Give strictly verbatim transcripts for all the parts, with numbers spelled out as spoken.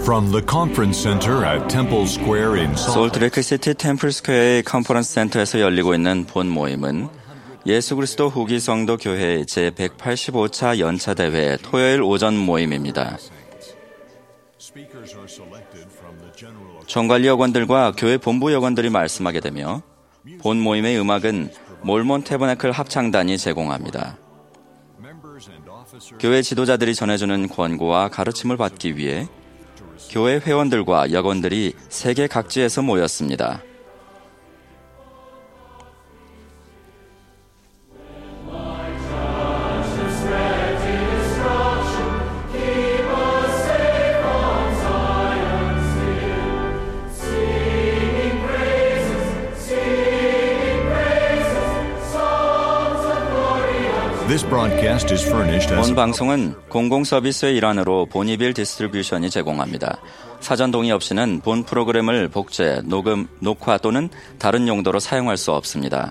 From the conference center at Temple Square in 솔트레이크시티 템플 스퀘어의 컨퍼런스 센터에서 열리고 있는 본 모임은 예수 그리스도 후기 성도 교회 제백팔십오 차 연차 대회 토요일 오전 모임입니다. 총관리 여관들과 교회 본부 여관들이 말씀하게 되며 본 모임의 음악은 몰몬 태버네클 합창단이 제공합니다. 교회 지도자들이 전해주는 권고와 가르침을 받기 위해 교회 회원들과 여건들이 세계 각지에서 모였습니다. 본 방송은 공공 서비스의 일환으로 보니빌 디스트리뷰션이 제공합니다. 사전 동의 없이는 본 프로그램을 복제, 녹음, 녹화 또는 다른 용도로 사용할 수 없습니다.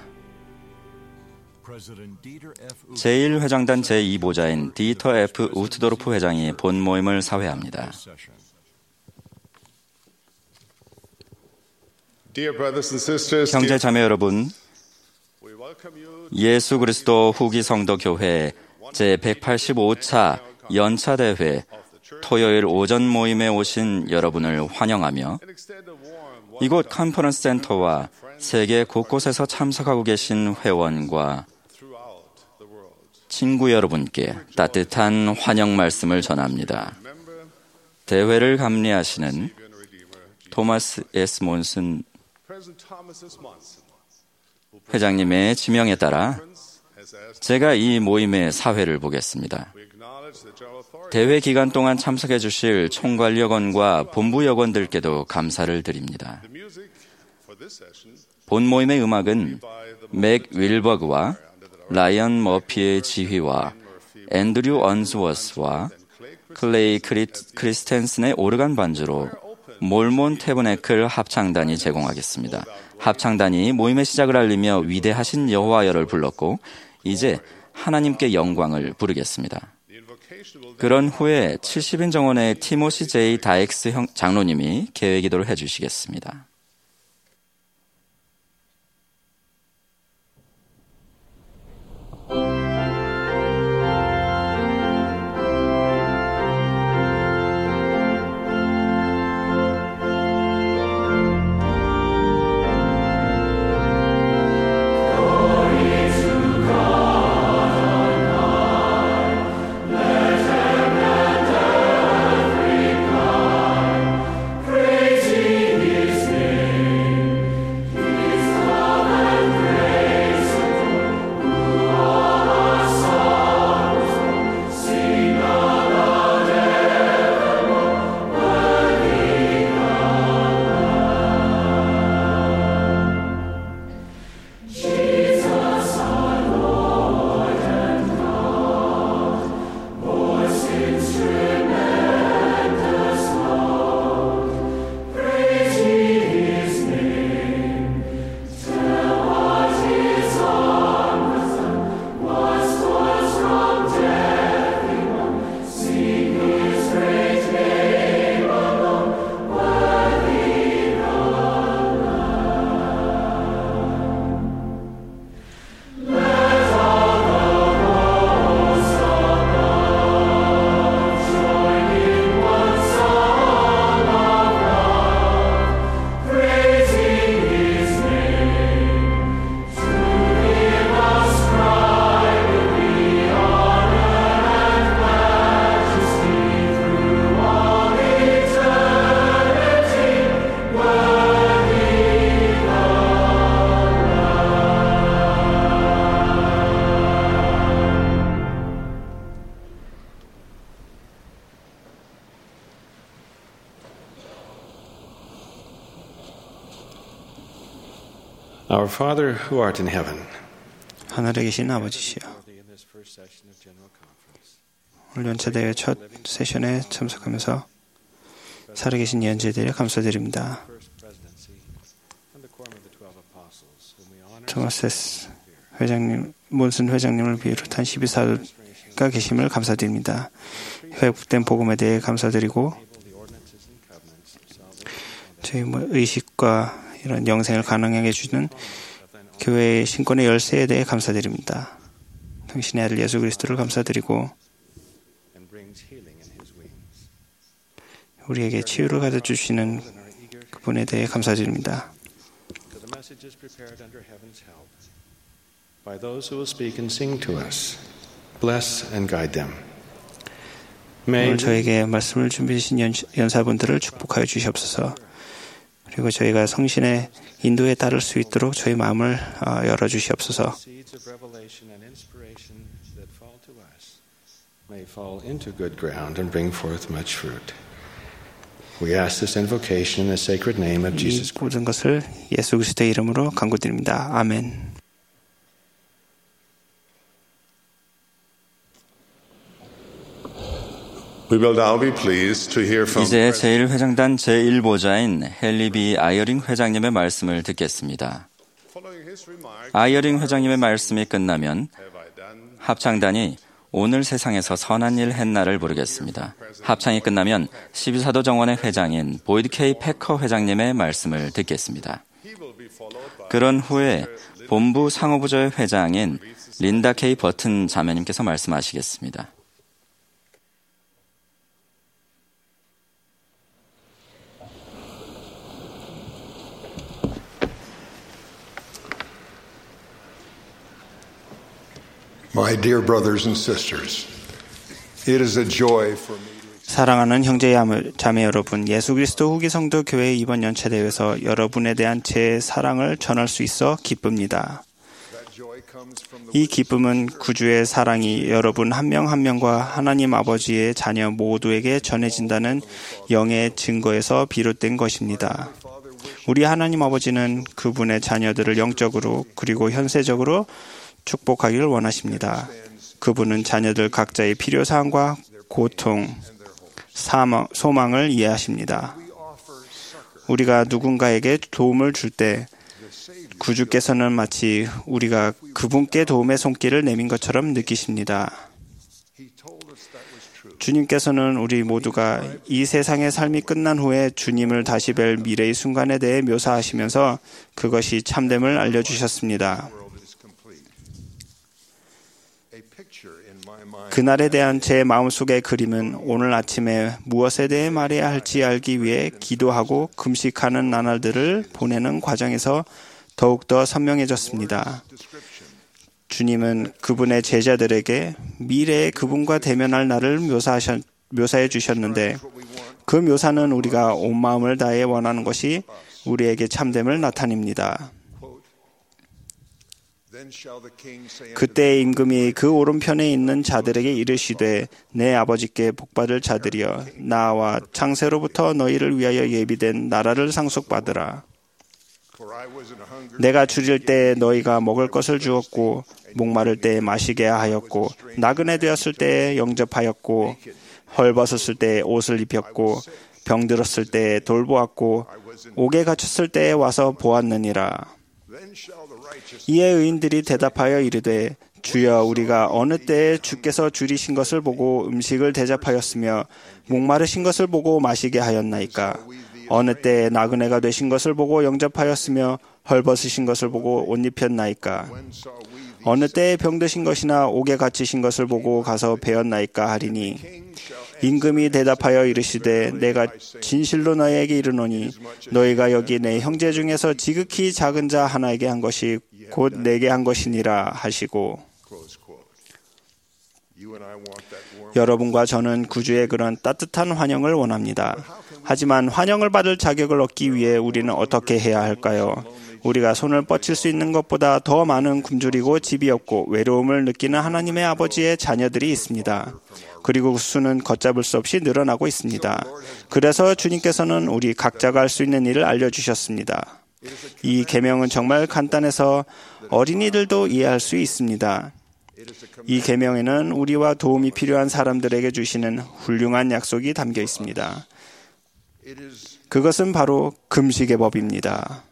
제일 회장단 제이 보좌인 디터 F. 우트도르프 회장이 본 모임을 사회합니다. 형제 자매 여러분, 예수 그리스도 후기 성도 교회 제백팔십오 차 연차 대회 토요일 오전 모임에 오신 여러분을 환영하며 이곳 컨퍼런스 센터와 세계 곳곳에서 참석하고 계신 회원과 친구 여러분께 따뜻한 환영 말씀을 전합니다. 대회를 감리하시는 토마스 에스 몬슨 회장님의 지명에 따라 제가 이 모임의 사회를 보겠습니다. 대회 기간 동안 참석해 주실 총괄 여건과 본부 여건들께도 감사를 드립니다. 본 모임의 음악은 맥 윌버그와 라이언 머피의 지휘와 앤드류 언스워스와 클레이 크리스텐슨의 오르간 반주로 몰몬 태버네클 합창단이 제공하겠습니다. 합창단이 모임의 시작을 알리며 위대하신 여호와여를 불렀고 이제 하나님께 영광을 부르겠습니다. 그런 후에 칠십 인 정원의 티모시 제이 다익스 장로님이 개회 기도를 해주시겠습니다. Our Father who art in heaven. 하늘에 계신 아버지시여, 오늘 연차대회 첫 세션에 참석하면서 살아계신 연재들에 감사드립니다. 토마스 에스 회장님, 몬슨 회장님을 비롯한 십이 사도가 계심을 감사드립니다. 회복된 복음에 대해 감사드리고 저희 뭐 의식과 이런 영생을 가능하게 해주는 교회의 신권의 열쇠에 대해 감사드립니다. 당신의 아들 예수 그리스도를 감사드리고 우리에게 치유를 가져 주시는 그분에 대해 감사드립니다. By those who will speak and sing to us, bless and guide them. 오늘 저에게 말씀을 준비해 주신 연사분들을 축복하여 주시옵소서. 그리고 저희가 성신의 인도에 따를 수 있도록 저희 마음을 열어 주시옵소서. May fall into good ground and bring forth much fruit. We ask this invocation in the sacred name of Jesus Christ. 이 모든 것을 예수 그리스도의 이름으로 간구드립니다. 아멘. We will now be pleased to hear from 이제 제일 회장단 제일 보자인 헨리 비 아이어링 회장님의 말씀을 듣겠습니다. 아이어링 회장님의 말씀이 끝나면 합창단이 오늘 세상에서 선한 일 했나를 부르겠습니다. 합창이 끝나면 십이사도 정원의 회장인 보이드 케이 패커 회장님의 말씀을 듣겠습니다. 그런 후에 본부 상호부조의 회장인 린다 케이 버튼 자매님께서 말씀하시겠습니다. My dear brothers and sisters, it is a joy for me. 사랑하는 형제 자매 여러분, 예수 그리스도 후기 성도 교회 이번 연체 대회에서 여러분에 대한 제 사랑을 전할 수 있어 기쁩니다. 이 기쁨은 구주의 사랑이 여러분 한 명 한 명과 하나님 아버지의 자녀 모두에게 전해진다는 영의 증거에서 비롯된 것입니다. 우리 하나님 아버지는 그분의 자녀들을 영적으로 그리고 현세적으로 축복하기를 원하십니다. 그분은 자녀들 각자의 필요사항과 고통, 사망, 소망을 이해하십니다. 우리가 누군가에게 도움을 줄 때 구주께서는 마치 우리가 그분께 도움의 손길을 내민 것처럼 느끼십니다. 주님께서는 우리 모두가 이 세상의 삶이 끝난 후에 주님을 다시 뵐 미래의 순간에 대해 묘사하시면서 그것이 참됨을 알려주셨습니다. 그날에 대한 제 마음속의 그림은 오늘 아침에 무엇에 대해 말해야 할지 알기 위해 기도하고 금식하는 나날들을 보내는 과정에서 더욱더 선명해졌습니다. 주님은 그분의 제자들에게 미래의 그분과 대면할 날을 묘사하셨, 묘사해 주셨는데 그 묘사는 우리가 온 마음을 다해 원하는 것이 우리에게 참됨을 나타냅니다. 그때 임금이 그 오른편에 있는 자들에게 이르시되 내 아버지께 복받을 자들이여 나와 창세로부터 너희를 위하여 예비된 나라를 상속받으라. 내가 줄일 때 너희가 먹을 것을 주었고 목마를 때 마시게 하였고 나그네 되었을 때 영접하였고 헐벗었을 때 옷을 입혔고 병들었을 때 돌보았고 옥에 갇혔을 때 와서 보았느니라. 이에 의인들이 대답하여 이르되 주여 우리가 어느 때에 주께서 줄이신 것을 보고 음식을 대접하였으며 목마르신 것을 보고 마시게 하였나이까. 어느 때에 나그네가 되신 것을 보고 영접하였으며 헐벗으신 것을 보고 옷 입혔나이까. 어느 때에 병드신 것이나 옥에 갇히신 것을 보고 가서 배웠나이까 하리니 임금이 대답하여 이르시되 내가 진실로 너희에게 이르노니 너희가 여기 내 형제 중에서 지극히 작은 자 하나에게 한 것이 곧 내게 한 것이니라 하시고. 여러분과 저는 구주의 그런 따뜻한 환영을 원합니다. 하지만 환영을 받을 자격을 얻기 위해 우리는 어떻게 해야 할까요? 우리가 손을 뻗칠 수 있는 것보다 더 많은 굶주리고 집이 없고 외로움을 느끼는 하나님의 아버지의 자녀들이 있습니다. 그리고 그 수는 걷잡을 수 없이 늘어나고 있습니다. 그래서 주님께서는 우리 각자가 할 수 있는 일을 알려주셨습니다. 이 계명은 정말 간단해서 어린이들도 이해할 수 있습니다. 이 계명에는 우리와 도움이 필요한 사람들에게 주시는 훌륭한 약속이 담겨 있습니다. 그것은 바로 금식의 법입니다.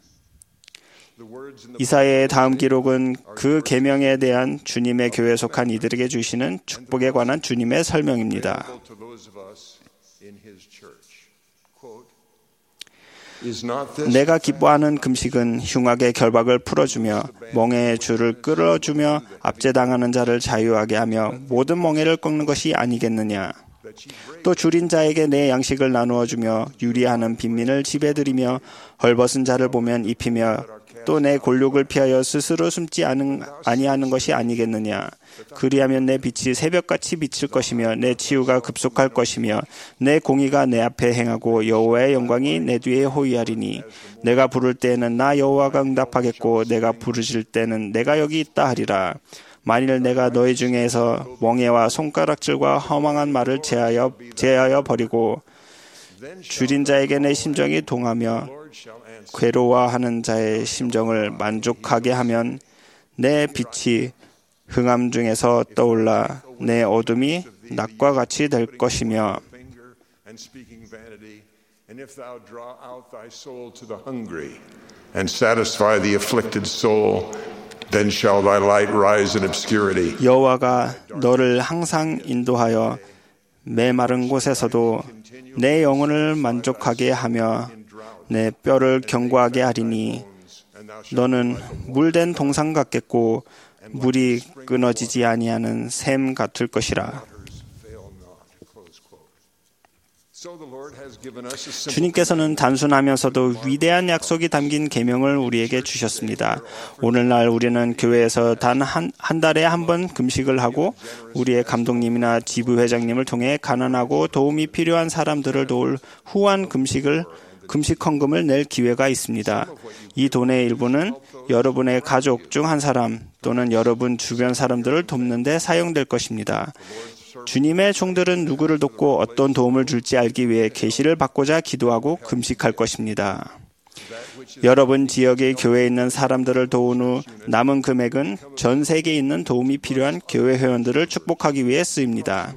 이사야의 다음 기록은 그 계명에 대한 주님의 교회에 속한 이들에게 주시는 축복에 관한 주님의 설명입니다. 내가 기뻐하는 금식은 흉악의 결박을 풀어주며 멍에의 줄을 끌어주며 압제당하는 자를 자유하게 하며 모든 멍에를 꺾는 것이 아니겠느냐. 또 줄인 자에게 내 양식을 나누어 주며 유리하는 빈민을 집에 들이며 헐벗은 자를 보면 입히며 또 내 골욕을 피하여 스스로 숨지 않은, 아니하는 것이 아니겠느냐. 그리하면 내 빛이 새벽같이 비칠 것이며 내 치유가 급속할 것이며 내 공의가 내 앞에 행하고 여호와의 영광이 내 뒤에 호위하리니 내가 부를 때에는 나 여호와가 응답하겠고 내가 부르실 때는 내가 여기 있다 하리라. 만일 내가 너희 중에서 멍에와 손가락질과 허망한 말을 제하여, 제하여 버리고 줄인 자에게 내 심정이 동하며 괴로워하는 자의 심정을 만족하게 하면 내 빛이 흥함 중에서 떠올라 내 어둠이 낮과 같이 될 것이며 Then shall thy light rise in obscurity. 여호와가 너를 항상 인도하여 메마른 곳에서도 내 영혼을 만족하게 하며 내 뼈를 견고하게 하리니 너는 물된 동상 같겠고 물이 끊어지지 아니하는 샘 같을 것이라. 주님께서는 단순하면서도 위대한 약속이 담긴 계명을 우리에게 주셨습니다. 오늘날 우리는 교회에서 단 한, 한 달에 한 번 금식을 하고 우리의 감독님이나 지부회장님을 통해 가난하고 도움이 필요한 사람들을 도울 후한 금식을 금식 헌금을 낼 기회가 있습니다. 이 돈의 일부는 여러분의 가족 중 한 사람 또는 여러분 주변 사람들을 돕는 데 사용될 것입니다. 주님의 종들은 누구를 돕고 어떤 도움을 줄지 알기 위해 계시를 받고자 기도하고 금식할 것입니다. 여러분 지역의 교회에 있는 사람들을 도운 후 남은 금액은 전 세계에 있는 도움이 필요한 교회 회원들을 축복하기 위해 쓰입니다.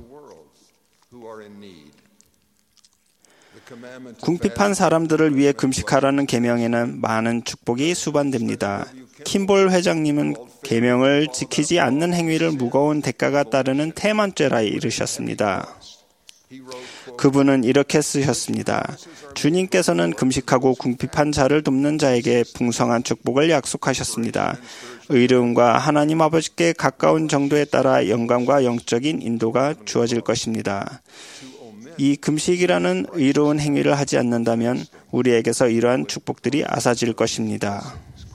궁핍한 사람들을 위해 금식하라는 계명에는 많은 축복이 수반됩니다. 킴볼 회장님은 계명을 지키지 않는 행위를 무거운 대가가 따르는 태만죄라 이르셨습니다. 그분은 이렇게 쓰셨습니다. 주님께서는 금식하고 궁핍한 자를 돕는 자에게 풍성한 축복을 약속하셨습니다. 의로움과 하나님 아버지께 가까운 정도에 따라 영감과 영적인 인도가 주어질 것입니다. 이 금식이라는 의로운 행위를 하지 않는다면 우리에게서 이러한 축복들이 앗아질 것입니다.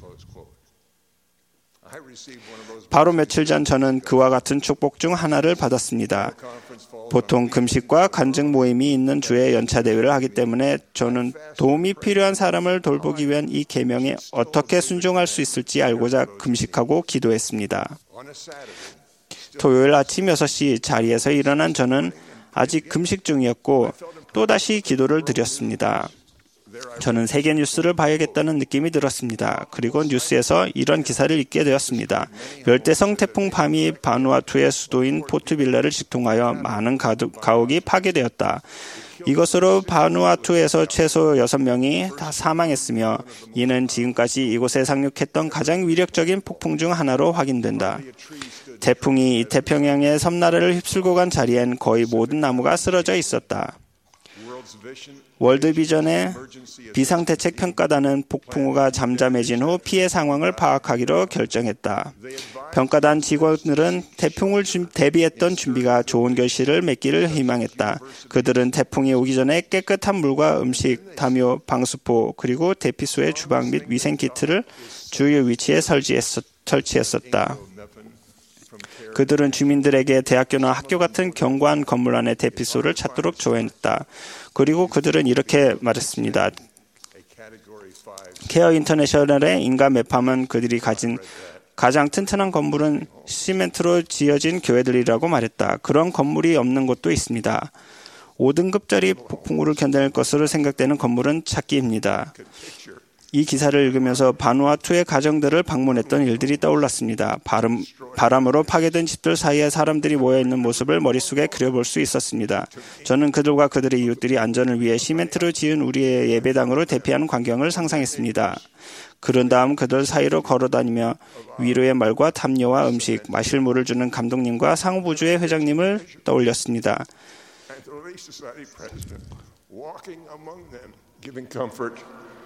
바로 며칠 전 저는 그와 같은 축복 중 하나를 받았습니다. 보통 금식과 간증 모임이 있는 주에 연차 대회를 하기 때문에 저는 도움이 필요한 사람을 돌보기 위한 이 계명에 어떻게 순종할 수 있을지 알고자 금식하고 기도했습니다. 토요일 아침 여섯 시 자리에서 일어난 저는 아직 금식 중이었고 또다시 기도를 드렸습니다. 저는 세계 뉴스를 봐야겠다는 느낌이 들었습니다. 그리고 뉴스에서 이런 기사를 읽게 되었습니다. 열대성 태풍 파미 바누아투의 수도인 포트빌라를 직통하여 많은 가옥이 파괴되었다. 이것으로 바누아투에서 최소 여섯 명이 다 사망했으며 이는 지금까지 이곳에 상륙했던 가장 위력적인 폭풍 중 하나로 확인된다. 태풍이 태평양의 섬나라를 휩쓸고 간 자리엔 거의 모든 나무가 쓰러져 있었다. 월드비전의 비상대책 평가단은 폭풍우가 잠잠해진 후 피해 상황을 파악하기로 결정했다. 평가단 직원들은 태풍을 대비했던 준비가 좋은 결실을 맺기를 희망했다. 그들은 태풍이 오기 전에 깨끗한 물과 음식, 담요, 방수포, 그리고 대피소의 주방 및 위생키트를 주요 위치에 설치했었다. 그들은 주민들에게 대학교나 학교 같은 견고한 건물 안의 대피소를 찾도록 조언했다. 그리고 그들은 이렇게 말했습니다. 케어 인터내셔널의 인간 매팜은 그들이 가진 가장 튼튼한 건물은 시멘트로 지어진 교회들이라고 말했다. 그런 건물이 없는 곳도 있습니다. 오 등급짜리 폭풍우를 견뎌낼 것으로 생각되는 건물은 찾기입니다. 이 기사를 읽으면서 바누아투의 가정들을 방문했던 일들이 떠올랐습니다. 바람, 바람으로 파괴된 집들 사이에 사람들이 모여있는 모습을 머릿속에 그려볼 수 있었습니다. 저는 그들과 그들의 이웃들이 안전을 위해 시멘트로 지은 우리의 예배당으로 대피하는 광경을 상상했습니다. 그런 다음 그들 사이로 걸어다니며 위로의 말과 담요와 음식, 마실 물을 주는 감독님과 상부주의 회장님을 떠올렸습니다.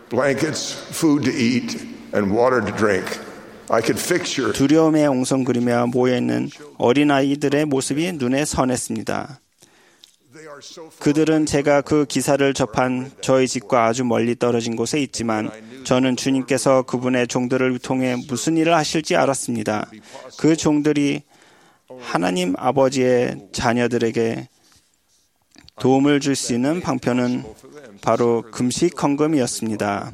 blankets, food to eat, and water to drink. I could fix your 두려움에 옹성거리며 모여있는 어린아이들의 모습이 눈에 선했습니다. 그들은 제가 그 기사를 접한 저희 집과 아주 멀리 떨어진 곳에 있지만 저는 주님께서 그분의 종들을 통해 무슨 일을 하실지 알았습니다. 그 종들이 하나님 아버지의 자녀들에게 도움을 줄 수 있는 방편은 바로 금식 헌금이었습니다.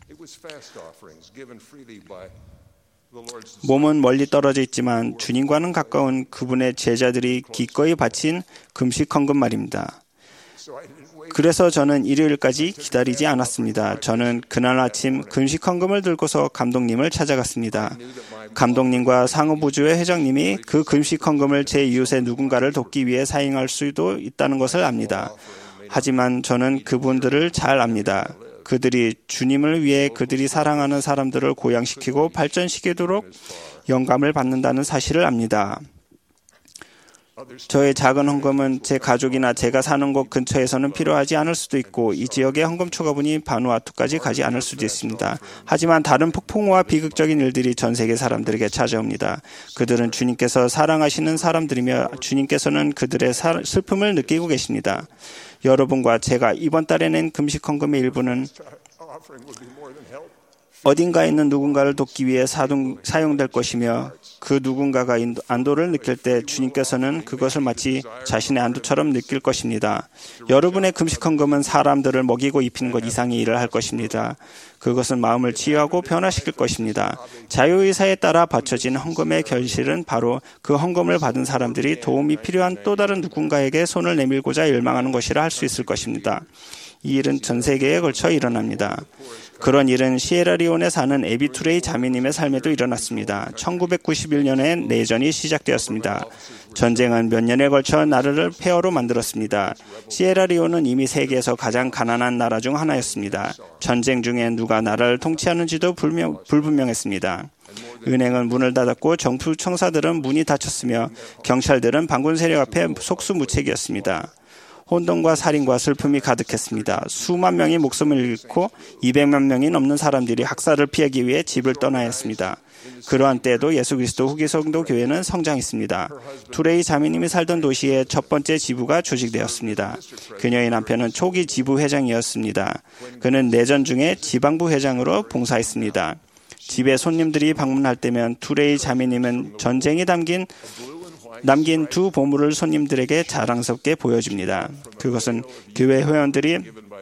몸은 멀리 떨어져 있지만 주님과는 가까운 그분의 제자들이 기꺼이 바친 금식 헌금 말입니다. 그래서 저는 일요일까지 기다리지 않았습니다. 저는 그날 아침 금식 헌금을 들고서 감독님을 찾아갔습니다. 감독님과 상업부주의 회장님이 그 금식 헌금을 제 이웃의 누군가를 돕기 위해 사용할 수도 있다는 것을 압니다. 하지만 저는 그분들을 잘 압니다. 그들이 주님을 위해 그들이 사랑하는 사람들을 고양시키고 발전시키도록 영감을 받는다는 사실을 압니다. 저의 작은 헌금은 제 가족이나 제가 사는 곳 근처에서는 필요하지 않을 수도 있고 이 지역의 헌금 초과분이 바누아투까지 가지 않을 수도 있습니다. 하지만 다른 폭풍우와 비극적인 일들이 전 세계 사람들에게 찾아옵니다. 그들은 주님께서 사랑하시는 사람들이며 주님께서는 그들의 슬픔을 느끼고 계십니다. 여러분과 제가 이번 달에 낸 금식 헌금의 일부는 어딘가에 있는 누군가를 돕기 위해 사동, 사용될 것이며 그 누군가가 안도를 느낄 때 주님께서는 그것을 마치 자신의 안도처럼 느낄 것입니다. 여러분의 금식 헌금은 사람들을 먹이고 입히는 것 이상의 일을 할 것입니다. 그것은 마음을 치유하고 변화시킬 것입니다. 자유의사에 따라 바쳐진 헌금의 결실은 바로 그 헌금을 받은 사람들이 도움이 필요한 또 다른 누군가에게 손을 내밀고자 열망하는 것이라 할 수 있을 것입니다. 이 일은 전 세계에 걸쳐 일어납니다. 그런 일은 시에라리온에 사는 에비 투레이 자매님의 삶에도 일어났습니다. 천구백구십일 년에 내전이 시작되었습니다. 전쟁은 몇 년에 걸쳐 나라를 폐허로 만들었습니다. 시에라리온은 이미 세계에서 가장 가난한 나라 중 하나였습니다. 전쟁 중에 누가 나라를 통치하는지도 불명, 불분명했습니다. 은행은 문을 닫았고 정부 청사들은 문이 닫혔으며 경찰들은 반군 세력 앞에 속수무책이었습니다. 혼돈과 살인과 슬픔이 가득했습니다. 수만 명이 목숨을 잃고 이백만 명이 넘는 사람들이 학살을 피하기 위해 집을 떠나야 했습니다. 그러한 때에도 예수 그리스도 후기 성도 교회는 성장했습니다. 투레이 자매님이 살던 도시의 첫 번째 지부가 조직되었습니다. 그녀의 남편은 초기 지부 회장이었습니다. 그는 내전 중에 지방부 회장으로 봉사했습니다. 집에 손님들이 방문할 때면 투레이 자매님은 전쟁이 담긴 남긴 두 보물을 손님들에게 자랑스럽게 보여줍니다. 그것은 교회 회원들이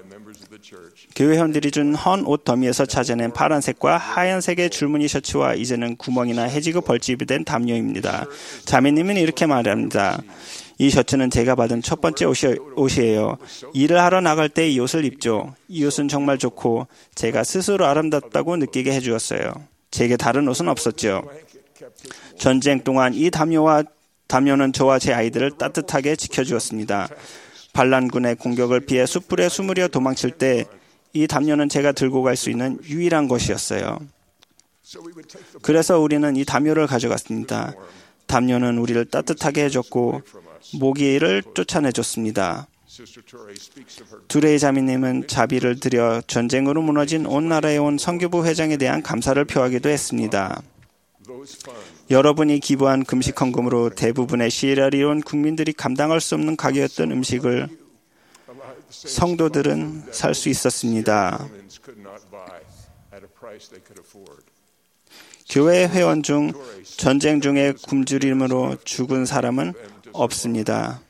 교회 회원들이 준 헌 옷 더미에서 찾아낸 파란색과 하얀색의 줄무늬 셔츠와 이제는 구멍이나 해지고 벌집이 된 담요입니다. 자매님은 이렇게 말합니다. 이 셔츠는 제가 받은 첫 번째 옷이, 옷이에요. 일을 하러 나갈 때 이 옷을 입죠. 이 옷은 정말 좋고 제가 스스로 아름답다고 느끼게 해주었어요. 제게 다른 옷은 없었죠. 전쟁 동안 이 담요와 담요는 저와 제 아이들을 따뜻하게 지켜주었습니다. 반란군의 공격을 피해 숯불에 숨으려 도망칠 때 이 담요는 제가 들고 갈 수 있는 유일한 것이었어요. 그래서 우리는 이 담요를 가져갔습니다. 담요는 우리를 따뜻하게 해줬고 모기를 쫓아내줬습니다. 투레이 자매님은 자비를 들여 전쟁으로 무너진 온 나라에 온 선교부 회장에 대한 감사를 표하기도 했습니다. 여러분이 기부한 금식 헌금으로 대부분의 시에라리온 국민들이 감당할 수 없는 가격이었던 음식을 성도들은 살 수 있었습니다. 교회 회원 중 전쟁 중에 굶주림으로 죽은 사람은 없습니다.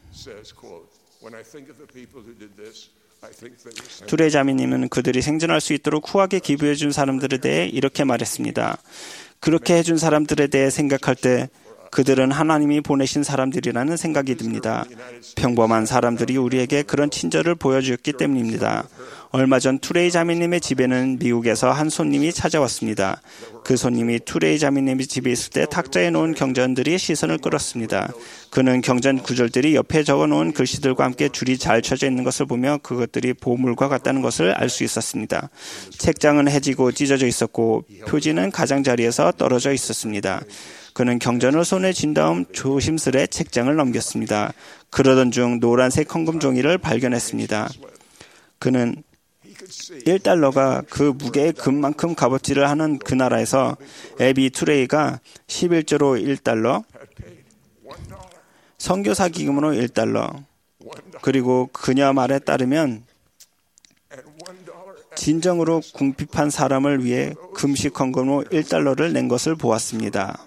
투레이 자매님은 그들이 생존할 수 있도록 후하게 기부해 준 사람들에 대해 이렇게 말했습니다. 그렇게 해준 사람들에 대해 생각할 때 그들은 하나님이 보내신 사람들이라는 생각이 듭니다. 평범한 사람들이 우리에게 그런 친절을 보여주었기 때문입니다. 얼마 전 투레이 자매님의 집에는 미국에서 한 손님이 찾아왔습니다. 그 손님이 투레이 자매님의 집에 있을 때 탁자에 놓은 경전들이 시선을 끌었습니다. 그는 경전 구절들이 옆에 적어놓은 글씨들과 함께 줄이 잘 쳐져 있는 것을 보며 그것들이 보물과 같다는 것을 알 수 있었습니다. 책장은 해지고 찢어져 있었고 표지는 가장자리에서 떨어져 있었습니다. 그는 경전을 손에 쥔 다음 조심스레 책장을 넘겼습니다. 그러던 중 노란색 헌금 종이를 발견했습니다. 그는 일 달러가 그 무게의 금만큼 값어치를 하는 그 나라에서 에비 투레이가 십일 조로 일 달러, 선교사 기금으로 일 달러, 그리고 그녀 말에 따르면 진정으로 궁핍한 사람을 위해 금식 헌금으로 일 달러를 낸 것을 보았습니다.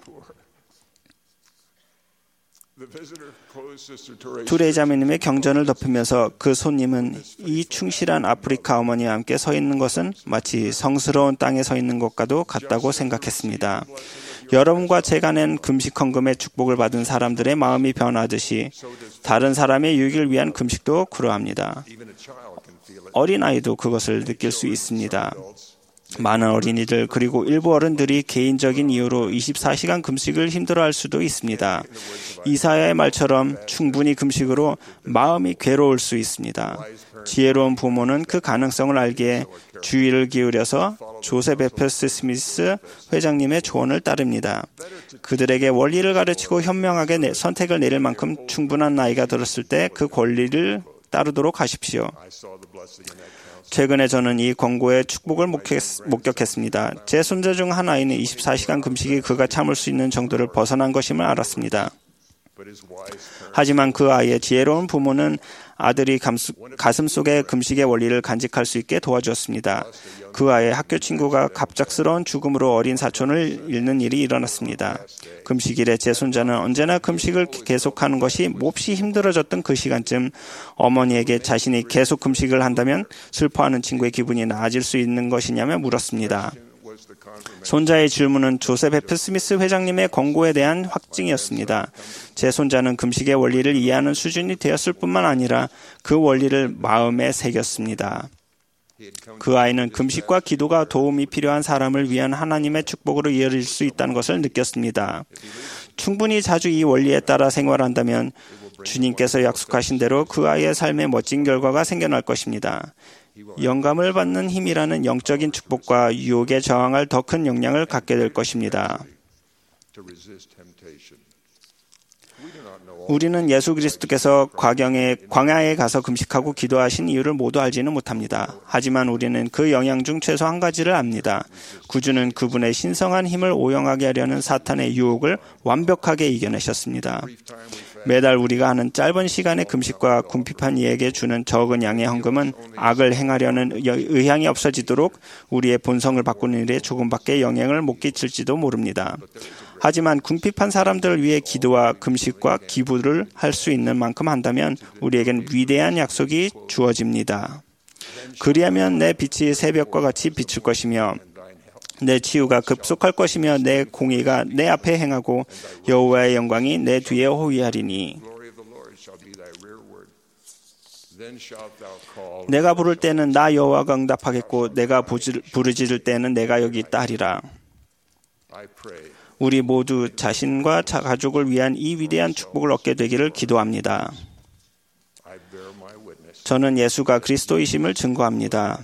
투레이 자매님의 경전을 덮으면서 그 손님은 이 충실한 아프리카 어머니와 함께 서 있는 것은 마치 성스러운 땅에 서 있는 것과도 같다고 생각했습니다. 여러분과 제가 낸 금식 헌금의 축복을 받은 사람들의 마음이 변하듯이 다른 사람의 유익을 위한 금식도 그러합니다. 어린아이도 그것을 느낄 수 있습니다. 많은 어린이들 그리고 일부 어른들이 개인적인 이유로 이십사 시간 금식을 힘들어할 수도 있습니다. 이사야의 말처럼 충분히 금식으로 마음이 괴로울 수 있습니다. 지혜로운 부모는 그 가능성을 알기에 주의를 기울여서 조셉 에페스 스미스 회장님의 조언을 따릅니다. 그들에게 원리를 가르치고 현명하게 내, 선택을 내릴 만큼 충분한 나이가 들었을 때 그 권리를 따르도록 하십시오. 최근에 저는 이 권고의 축복을 목격했습니다. 제 손자 중 한 아이는 이십사 시간 금식이 그가 참을 수 있는 정도를 벗어난 것임을 알았습니다. 하지만 그 아이의 지혜로운 부모는 아들이 가슴 속에 금식의 원리를 간직할 수 있게 도와주었습니다. 그 아이의 학교 친구가 갑작스러운 죽음으로 어린 사촌을 잃는 일이 일어났습니다. 금식일에 제 손자는 언제나 금식을 계속하는 것이 몹시 힘들어졌던 그 시간쯤 어머니에게 자신이 계속 금식을 한다면 슬퍼하는 친구의 기분이 나아질 수 있는 것이냐며 물었습니다. 손자의 질문은 조셉 에프 스미스 회장님의 권고에 대한 확증이었습니다. 제 손자는 금식의 원리를 이해하는 수준이 되었을 뿐만 아니라 그 원리를 마음에 새겼습니다. 그 아이는 금식과 기도가 도움이 필요한 사람을 위한 하나님의 축복으로 이어질 수 있다는 것을 느꼈습니다. 충분히 자주 이 원리에 따라 생활한다면 주님께서 약속하신 대로 그 아이의 삶에 멋진 결과가 생겨날 것입니다. 영감을 받는 힘이라는 영적인 축복과 유혹에 저항할 더 큰 역량을 갖게 될 것입니다. 우리는 예수 그리스도께서 과경에, 광야에 가서 금식하고 기도하신 이유를 모두 알지는 못합니다. 하지만 우리는 그 영향 중 최소 한 가지를 압니다. 구주는 그분의 신성한 힘을 오용하게 하려는 사탄의 유혹을 완벽하게 이겨내셨습니다. 매달 우리가 하는 짧은 시간의 금식과 궁핍한 이에게 주는 적은 양의 헌금은 악을 행하려는 의향이 없어지도록 우리의 본성을 바꾸는 일에 조금밖에 영향을 못 끼칠지도 모릅니다. 하지만 궁핍한 사람들을 위해 기도와 금식과 기부를 할 수 있는 만큼 한다면 우리에겐 위대한 약속이 주어집니다. 그리하면 내 빛이 새벽과 같이 비칠 것이며 내 치유가 급속할 것이며 내 공의가 내 앞에 행하고 여호와의 영광이 내 뒤에 호위하리니 내가 부를 때는 나 여호와가 응답하겠고 내가 부르짖을 때는 내가 여기 있다 하리라. 우리 모두 자신과 가족을 위한 이 위대한 축복을 얻게 되기를 기도합니다. 저는 예수가 그리스도이심을 증거합니다.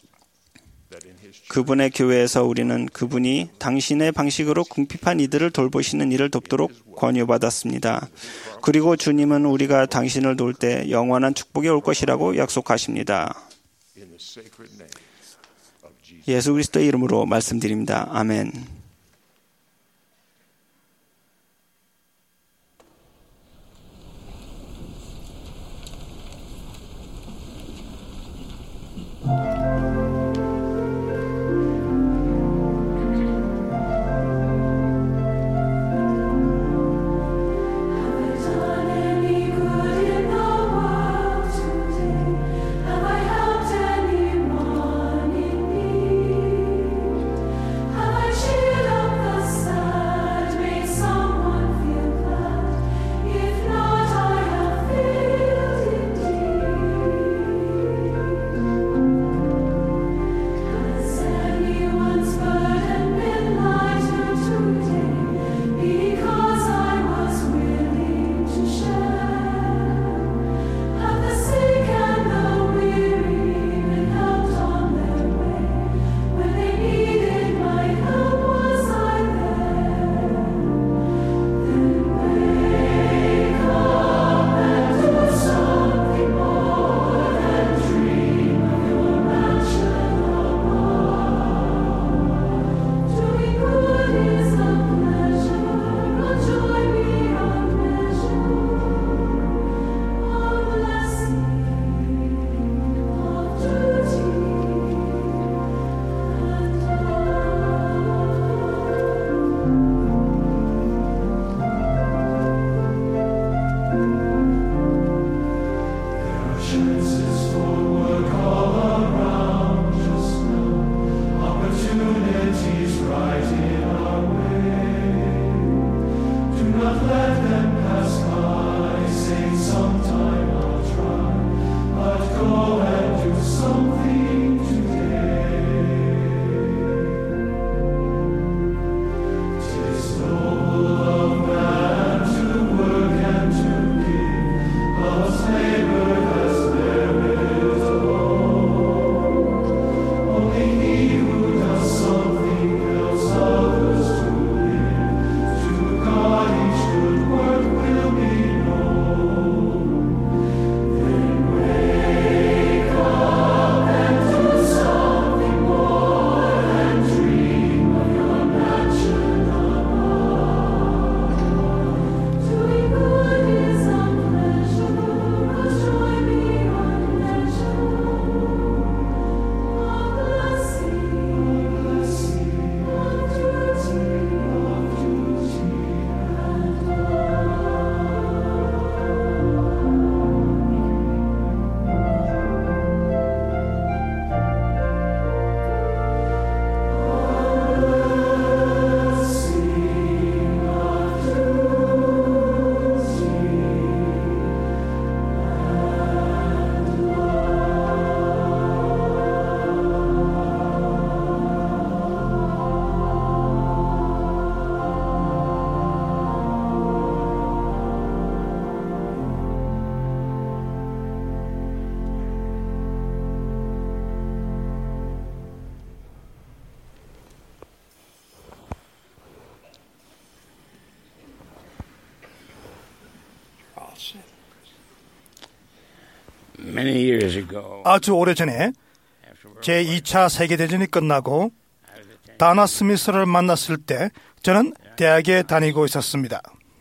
그분의 교회에서 우리는 그분이 당신의 방식으로 궁핍한 이들을 돌보시는 일을 돕도록 권유받았습니다. 그리고 주님은 우리가 당신을 도울 때 영원한 축복이 올 것이라고 약속하십니다. 예수 그리스도의 이름으로 말씀드립니다. 아멘. Have I 아주 오래전에 제이 차 세계대전이 끝나고 다나 스미스를 만났을 때 저는 대학에 다니고 있었습니다.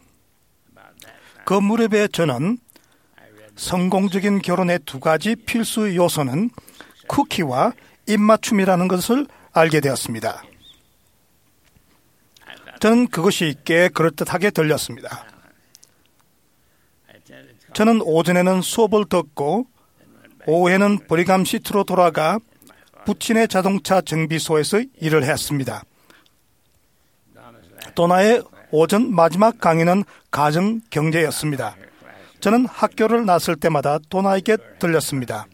그 무렵에 저는 성공적인 결혼의 두 가지 필수 요소는 쿠키와 입맞춤이라는 것을 알게 되었습니다. 저는 그것이 꽤 그럴듯하게 들렸습니다. 저는 오전에는 수업을 듣고 오후에는 브리감 시티로 돌아가 부친의 자동차 정비소에서 일을 했습니다. 도나의 오전 마지막 강의는 가정 경제였습니다. 저는 학교를 나설 때마다 도나에게 들렸습니다.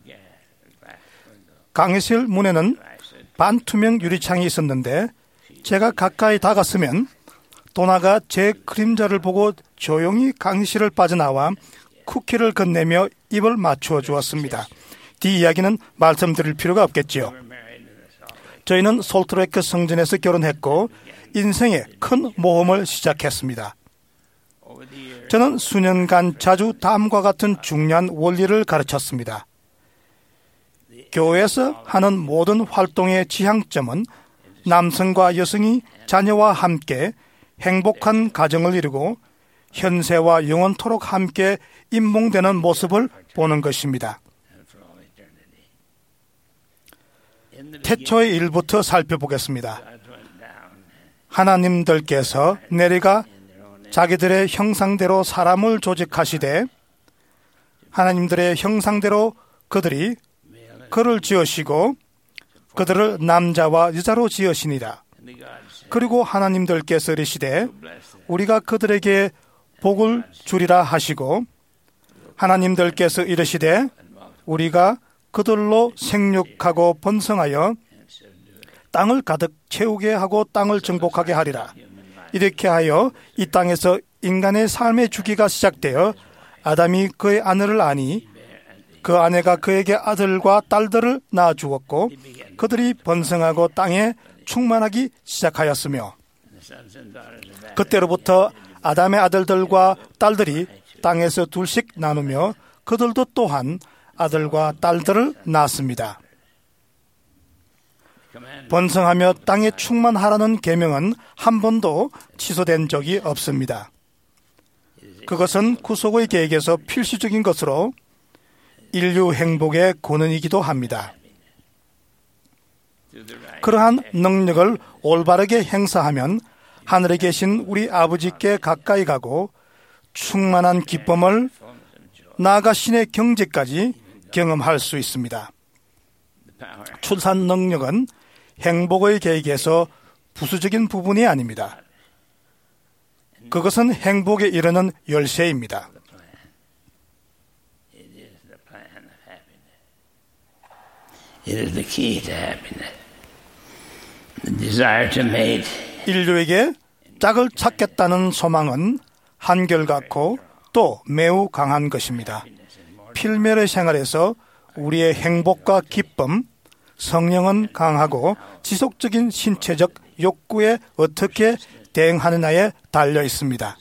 강의실 문에는 반투명 유리창이 있었는데 제가 가까이 다갔으면 도나가 제 그림자를 보고 조용히 강의실을 빠져나와 쿠키를 건네며 입을 맞추어 주었습니다. 뒤 이야기는 말씀드릴 필요가 없겠지요. 저희는 솔트레이크 성전에서 결혼했고 인생의 큰 모험을 시작했습니다. 저는 수년간 자주 다음과 같은 중요한 원리를 가르쳤습니다. 교회에서 하는 모든 활동의 지향점은 남성과 여성이 자녀와 함께 행복한 가정을 이루고 현세와 영원토록 함께 임몽되는 모습을 보는 것입니다. 태초의 일부터 살펴보겠습니다. 하나님들께서 내려가 자기들의 형상대로 사람을 조직하시되 하나님들의 형상대로 그들이 그를 지으시고 그들을 남자와 여자로 지으시니라. 그리고 하나님들께서 이르시되 우리가 그들에게 복을 주리라 하시고 하나님들께서 이르시되 우리가 그들로 생육하고 번성하여 땅을 가득 채우게 하고 땅을 정복하게 하리라. 이렇게 하여 이 땅에서 인간의 삶의 주기가 시작되어 아담이 그의 아내를 아니 그 아내가 그에게 아들과 딸들을 낳아 주었고 그들이 번성하고 땅에 충만하기 시작하였으며 그때로부터 아담의 아들들과 딸들이 땅에서 둘씩 나누며 그들도 또한 아들과 딸들을 낳았습니다. 번성하며 땅에 충만하라는 계명은 한 번도 취소된 적이 없습니다. 그것은 구속의 계획에서 필수적인 것으로 인류 행복의 권원이기도 합니다. 그러한 능력을 올바르게 행사하면 하늘에 계신 우리 아버지께 가까이 가고 충만한 기쁨을 나아가 신의 경제까지 경험할 수 있습니다. 출산 능력은 행복의 계획에서 부수적인 부분이 아닙니다. 그것은 행복에 이르는 열쇠입니다. 인류에게 짝을 찾겠다는 소망은 한결같고 또 매우 강한 것입니다. 필멸의 생활에서 우리의 행복과 기쁨, 성령은 강하고 지속적인 신체적 욕구에 어떻게 대응하느냐에 달려 있습니다.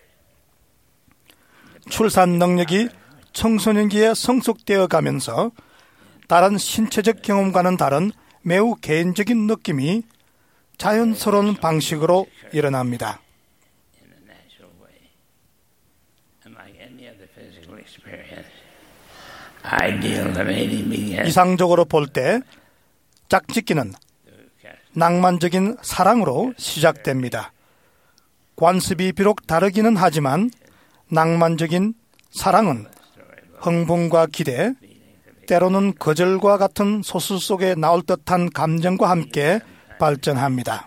출산 능력이 청소년기에 성숙되어 가면서 다른 신체적 경험과는 다른 매우 개인적인 느낌이 자연스러운 방식으로 일어납니다. 이상적으로 볼 때 짝짓기는 낭만적인 사랑으로 시작됩니다. 관습이 비록 다르기는 하지만 낭만적인 사랑은 흥분과 기대, 때로는 거절과 같은 소설 속에 나올 듯한 감정과 함께 발전합니다.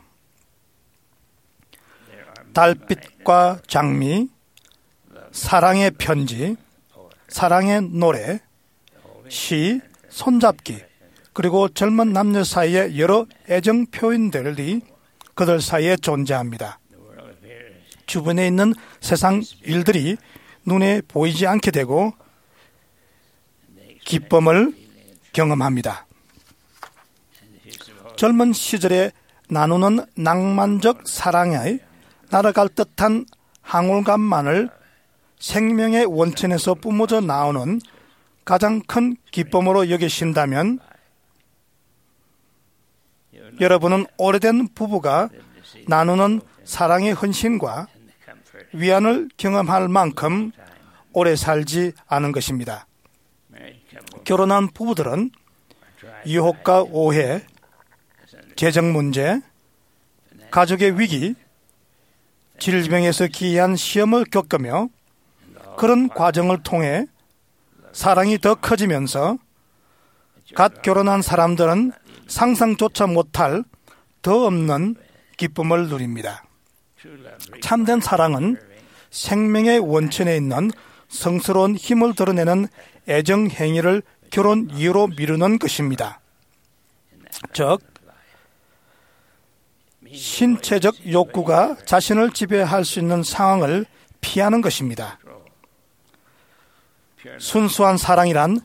달빛과 장미, 사랑의 편지, 사랑의 노래, 시, 손잡기, 그리고 젊은 남녀 사이의 여러 애정 표현들이 그들 사이에 존재합니다. 주변에 있는 세상 일들이 눈에 보이지 않게 되고 기쁨을 경험합니다. 젊은 시절에 나누는 낭만적 사랑에 날아갈 듯한 항울감만을 생명의 원천에서 뿜어져 나오는 가장 큰 기쁨으로 여기신다면 여러분은 오래된 부부가 나누는 사랑의 헌신과 위안을 경험할 만큼 오래 살지 않은 것입니다. 결혼한 부부들은 유혹과 오해, 재정 문제, 가족의 위기, 질병에서 기이한 시험을 겪으며 그런 과정을 통해 사랑이 더 커지면서 갓 결혼한 사람들은 상상조차 못할 더 없는 기쁨을 누립니다. 참된 사랑은 생명의 원천에 있는 성스러운 힘을 드러내는 애정 행위를 결혼 이유로 미루는 것입니다. 즉, 신체적 욕구가 자신을 지배할 수 있는 상황을 피하는 것입니다. 순수한 사랑이란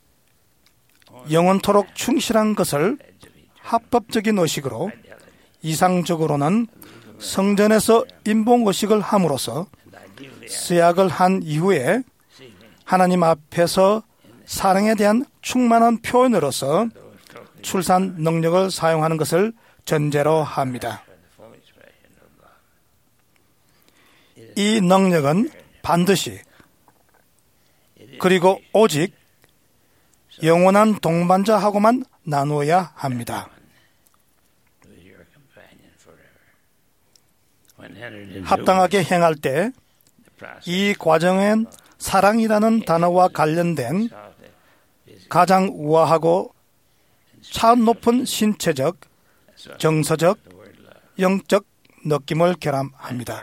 영원토록 충실한 것을 합법적인 의식으로, 이상적으로는 성전에서 인봉의식을 함으로써 수약을 한 이후에 하나님 앞에서 사랑에 대한 충만한 표현으로서 출산 능력을 사용하는 것을 전제로 합니다. 이 능력은 반드시 그리고 오직 영원한 동반자하고만 나누어야 합니다. 합당하게 행할 때 이 과정엔 사랑이라는 단어와 관련된 가장 우아하고 차원 높은 신체적, 정서적, 영적 느낌을 결합합니다.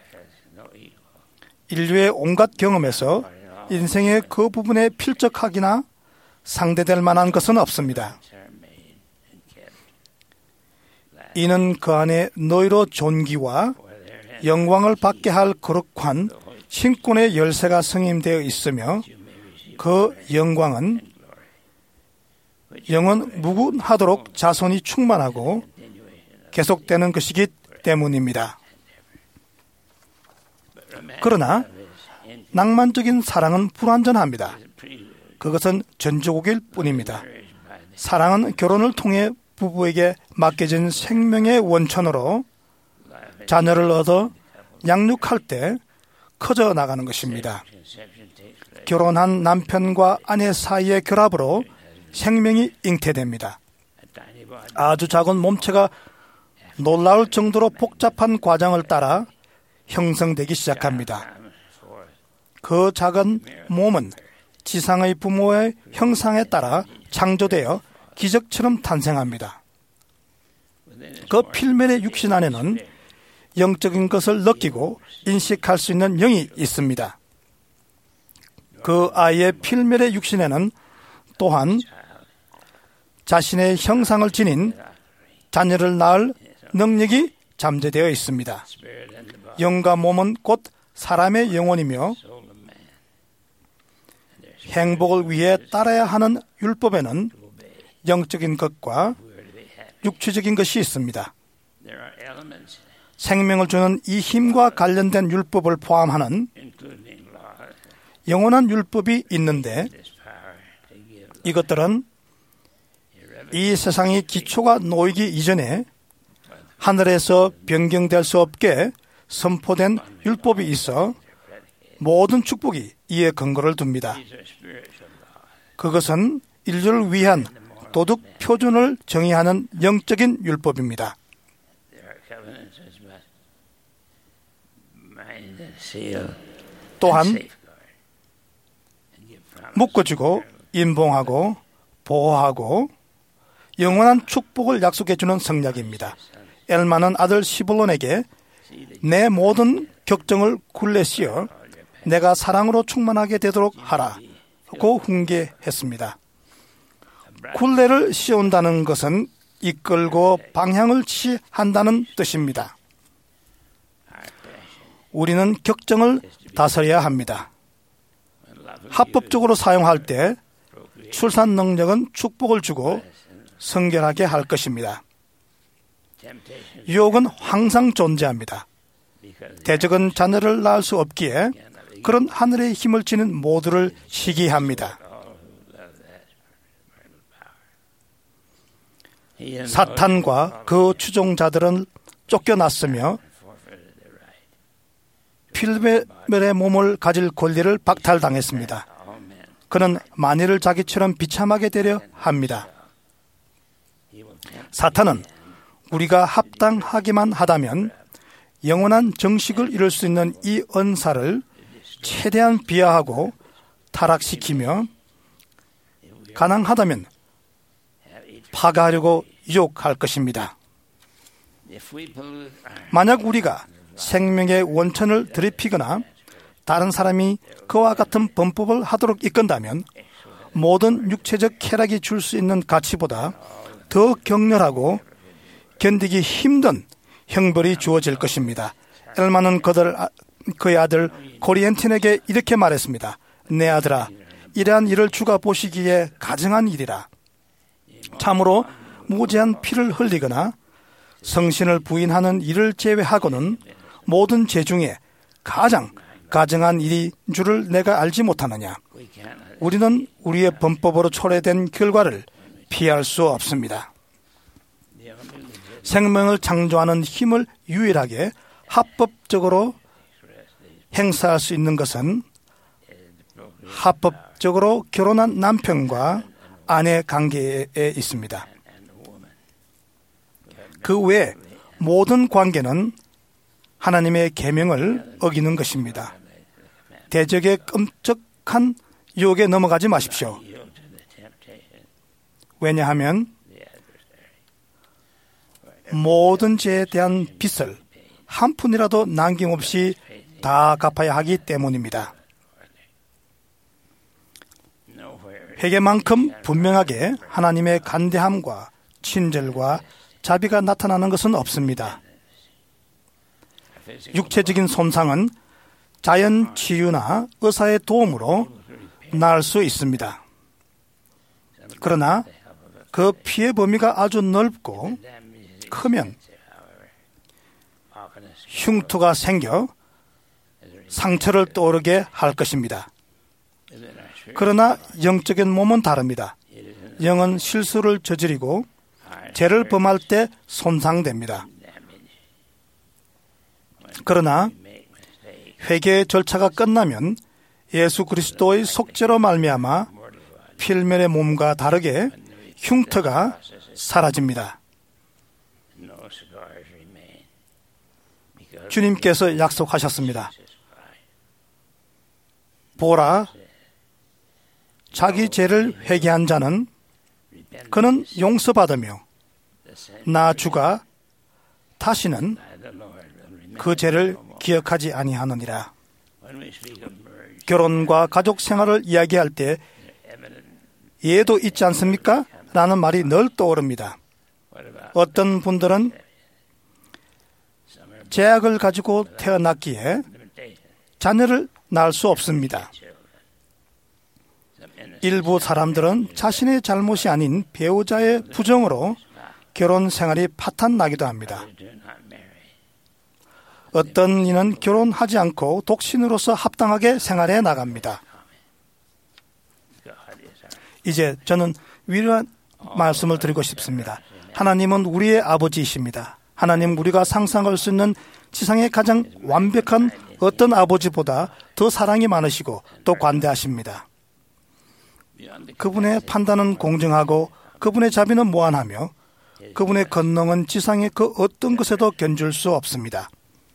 인류의 온갖 경험에서 인생의 그 부분에 필적하기나 상대될 만한 것은 없습니다. 이는 그 안에 너희로 존귀와 영광을 받게 할 거룩한 신권의 열쇠가 성임되어 있으며 그 영광은 영원 무궁하도록 자손이 충만하고 계속되는 것이기 때문입니다. 그러나 낭만적인 사랑은 불완전합니다. 그것은 전조국일 뿐입니다. 사랑은 결혼을 통해 부부에게 맡겨진 생명의 원천으로 자녀를 얻어 양육할 때 커져 나가는 것입니다. 결혼한 남편과 아내 사이의 결합으로 생명이 잉태됩니다. 아주 작은 몸체가 놀라울 정도로 복잡한 과정을 따라 형성되기 시작합니다. 그 작은 몸은 지상의 부모의 형상에 따라 창조되어 기적처럼 탄생합니다. 그 필면의 육신 안에는 영적인 것을 느끼고 인식할 수 있는 영이 있습니다. 그 아이의 필면의 육신에는 또한 자신의 형상을 지닌 자녀를 낳을 능력이 잠재되어 있습니다. 영과 몸은 곧 사람의 영혼이며 행복을 위해 따라야 하는 율법에는 영적인 것과 육체적인 것이 있습니다. 생명을 주는 이 힘과 관련된 율법을 포함하는 영원한 율법이 있는데 이것들은 이 세상의 기초가 놓이기 이전에 하늘에서 변경될 수 없게 선포된 율법이 있어 모든 축복이 이에 근거를 둡니다. 그것은 인류를 위한 도덕 표준을 정의하는 영적인 율법입니다. 또한 묶어주고 인봉하고 보호하고 영원한 축복을 약속해주는 성약입니다. 엘마는 아들 시블론에게 내 모든 격정을 굴레 씌어 내가 사랑으로 충만하게 되도록 하라고 훈계했습니다. 굴레를 씌운다는 것은 이끌고 방향을 취한다는 뜻입니다. 우리는 격정을 다스려야 합니다. 합법적으로 사용할 때 출산 능력은 축복을 주고 성결하게 할 것입니다. 유혹은 항상 존재합니다. 대적은 자녀를 낳을 수 없기에 그런 하늘의 힘을 지닌 모두를 시기합니다. 사탄과 그 추종자들은 쫓겨났으며 필메의 몸을 가질 권리를 박탈당했습니다. 그는 만일을 자기처럼 비참하게 되려 합니다. 사탄은 우리가 합당하기만 하다면 영원한 정식을 이룰 수 있는 이 은사를 최대한 비하하고 타락시키며 가능하다면 파괴하려고 유혹할 것입니다. 만약 우리가 생명의 원천을 들이피거나 다른 사람이 그와 같은 범법을 하도록 이끈다면 모든 육체적 쾌락이 줄 수 있는 가치보다 더 격렬하고 견디기 힘든 형벌이 주어질 것입니다. 엘마는 그들, 그의 아들 코리엔틴에게 이렇게 말했습니다. 내 아들아, 이러한 일을 주가 보시기에 가증한 일이라. 참으로 무제한 피를 흘리거나 성신을 부인하는 일을 제외하고는 모든 죄 중에 가장 가증한 일인 줄을 내가 알지 못하느냐. 우리는 우리의 범법으로 초래된 결과를 피할 수 없습니다. 생명을 창조하는 힘을 유일하게 합법적으로 행사할 수 있는 것은 합법적으로 결혼한 남편과 아내 관계에 있습니다. 그 외 모든 관계는 하나님의 계명을 어기는 것입니다. 대적의 끔찍한 유혹에 넘어가지 마십시오. 왜냐하면 모든 죄에 대한 빚을 한 푼이라도 남김없이 다 갚아야 하기 때문입니다. 회개만큼 분명하게 하나님의 간대함과 친절과 자비가 나타나는 것은 없습니다. 육체적인 손상은 자연 치유나 의사의 도움으로 나을 수 있습니다. 그러나 그 피해 범위가 아주 넓고 크면 흉터가 생겨 상처를 떠오르게 할 것입니다. 그러나 영적인 몸은 다릅니다. 영은 실수를 저지르고 죄를 범할 때 손상됩니다. 그러나 회개의 절차가 끝나면 예수 그리스도의 속죄로 말미암아 필면의 몸과 다르게 흉터가 사라집니다. 주님께서 약속하셨습니다. 보라, 자기 죄를 회개한 자는 그는 용서받으며 나 주가 다시는 그 죄를 기억하지 아니하느니라. 결혼과 가족 생활을 이야기할 때 예도 있지 않습니까? 라는 말이 늘 떠오릅니다. 어떤 분들은 제약을 가지고 태어났기에 자녀를 낳을 수 없습니다. 일부 사람들은 자신의 잘못이 아닌 배우자의 부정으로 결혼 생활이 파탄나기도 합니다. 어떤 이는 결혼하지 않고 독신으로서 합당하게 생활해 나갑니다. 이제 저는 위로한 말씀을 드리고 싶습니다. 하나님은 우리의 아버지이십니다. 하나님, 우리가 상상할 수 있는 지상의 가장 완벽한 어떤 아버지보다 더 사랑이 많으시고 또 관대하십니다. 그분의 판단은 공정하고 그분의 자비는 무한하며 그분의 권능은 지상의 그 어떤 것에도 견줄 수 없습니다.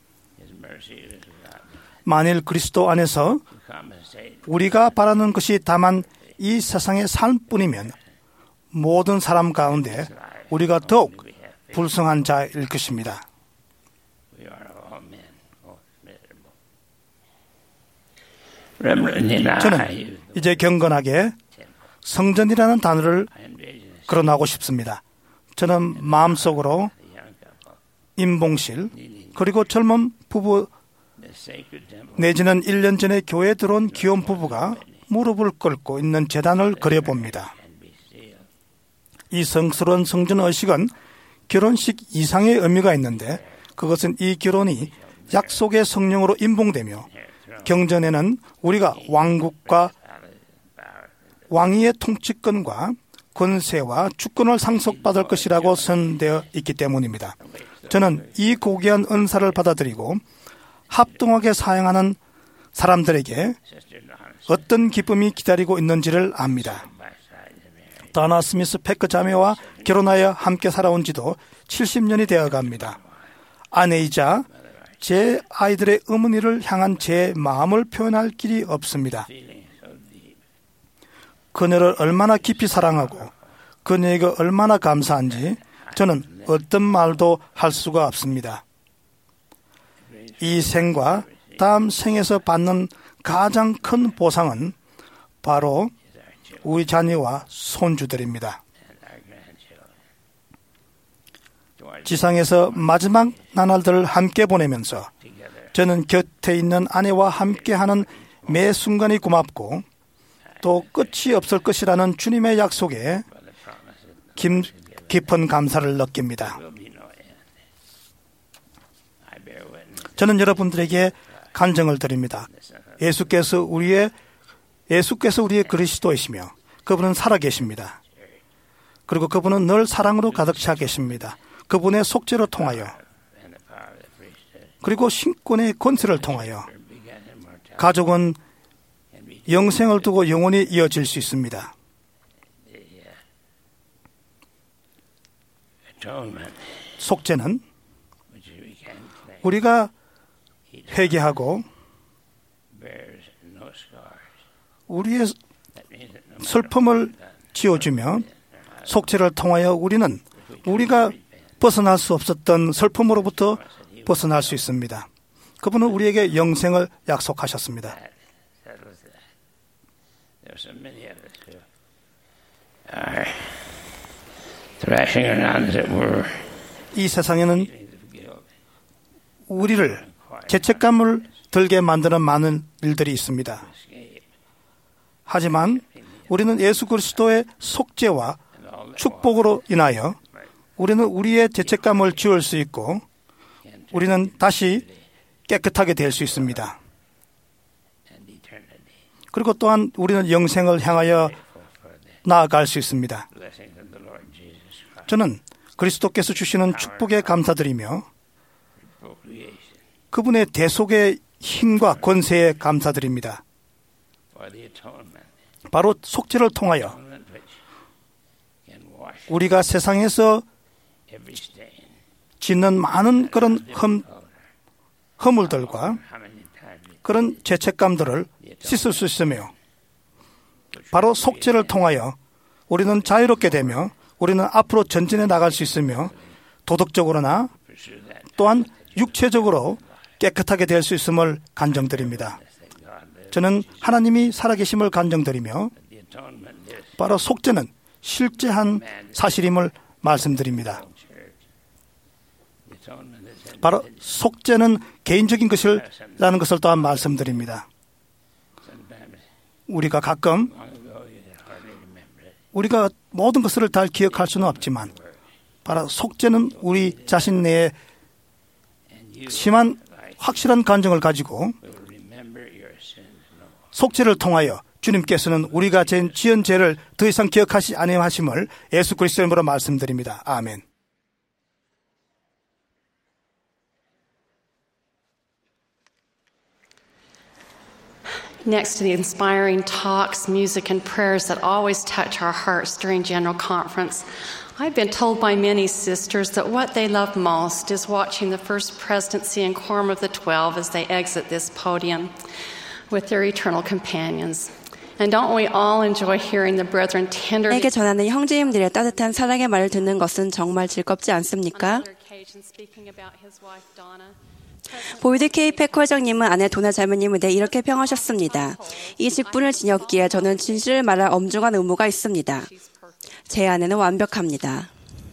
만일 그리스도 안에서 우리가 바라는 것이 다만 이 세상의 삶뿐이면 모든 사람 가운데 우리가 더욱 불쌍한 자일 것입니다. 저는 이제 경건하게 성전이라는 단어를 거론하고 싶습니다. 저는 마음속으로 임봉실 그리고 젊은 부부 내지는 일 년 전에 교회에 들어온 귀여운 부부가 무릎을 꿇고 있는 제단을 그려봅니다. 이 성스러운 성전 의식은 결혼식 이상의 의미가 있는데 그것은 이 결혼이 약속의 성령으로 임봉되며 경전에는 우리가 왕국과 왕위의 통치권과 권세와 주권을 상속받을 것이라고 선되어 있기 때문입니다. 저는 이 고귀한 은사를 받아들이고 합동하게 사용하는 사람들에게 어떤 기쁨이 기다리고 있는지를 압니다. 다나 스미스 패커 자매와 결혼하여 함께 살아온 지도 칠십 년이 되어갑니다. 아내이자 제 아이들의 어머니를 향한 제 마음을 표현할 길이 없습니다. 그녀를 얼마나 깊이 사랑하고 그녀에게 얼마나 감사한지 저는 어떤 말도 할 수가 없습니다. 이 생과 다음 생에서 받는 가장 큰 보상은 바로 우리 자녀와 손주들입니다. 지상에서 마지막 나날들을 함께 보내면서 저는 곁에 있는 아내와 함께하는 매 순간이 고맙고 또 끝이 없을 것이라는 주님의 약속에 깊, 깊은 감사를 느낍니다. 저는 여러분들에게 간증을 드립니다. 예수께서 우리의 예수께서 우리의 그리스도이시며 그분은 살아계십니다. 그리고 그분은 늘 사랑으로 가득 차 계십니다. 그분의 속죄로 통하여 그리고 신권의 권세를 통하여 가족은 영생을 두고 영원히 이어질 수 있습니다. 속죄는 우리가 회개하고 우리의 슬픔을 지워주며 속죄를 통하여 우리는 우리가 벗어날 수 없었던 슬픔으로부터 벗어날 수 있습니다. 그분은 우리에게 영생을 약속하셨습니다. 이 세상에는 우리를 죄책감을 들게 만드는 많은 일들이 있습니다. 하지만 우리는 예수 그리스도의 속죄와 축복으로 인하여 우리는 우리의 죄책감을 지울 수 있고 우리는 다시 깨끗하게 될 수 있습니다. 그리고 또한 우리는 영생을 향하여 나아갈 수 있습니다. 저는 그리스도께서 주시는 축복에 감사드리며 그분의 대속의 힘과 권세에 감사드립니다. 바로 속죄를 통하여 우리가 세상에서 짓는 많은 그런 흠, 허물들과 그런 죄책감들을 씻을 수 있으며 바로 속죄를 통하여 우리는 자유롭게 되며 우리는 앞으로 전진해 나갈 수 있으며 도덕적으로나 또한 육체적으로 깨끗하게 될 수 있음을 간증드립니다. 저는 하나님이 살아계심을 간증드리며 바로 속죄는 실제한 사실임을 말씀드립니다. 바로 속죄는 개인적인 것이라는 것을 또한 말씀드립니다. 우리가 가끔 우리가 모든 것을 다 기억할 수는 없지만 바로 속죄는 우리 자신 내에 심한 확실한 감정을 가지고 속죄를 통하여 주님께서는 우리가 지은 죄를 더 이상 기억하시 아니하심을 예수 그리스도의 이름으로 말씀드립니다. 아멘. Next to the inspiring talks, music, and prayers that always touch our hearts during General Conference, I've been told by many sisters that what they love most is watching the First Presidency and Quorum of the Twelve as they exit this podium with their eternal companions. And don't we all enjoy hearing the brethren tenderly 에게 전하는 형제님들의 따뜻한 사랑의 말을 듣는 것은 정말 즐겁지 않습니까? 보이드 K. 패커 회장님은 아내 도나 자매님에 대해 이렇게 평하셨습니다. 이 직분을 지녔기에 저는 진실을 말할 엄중한 의무가 있습니다. 제 아내는 완벽합니다.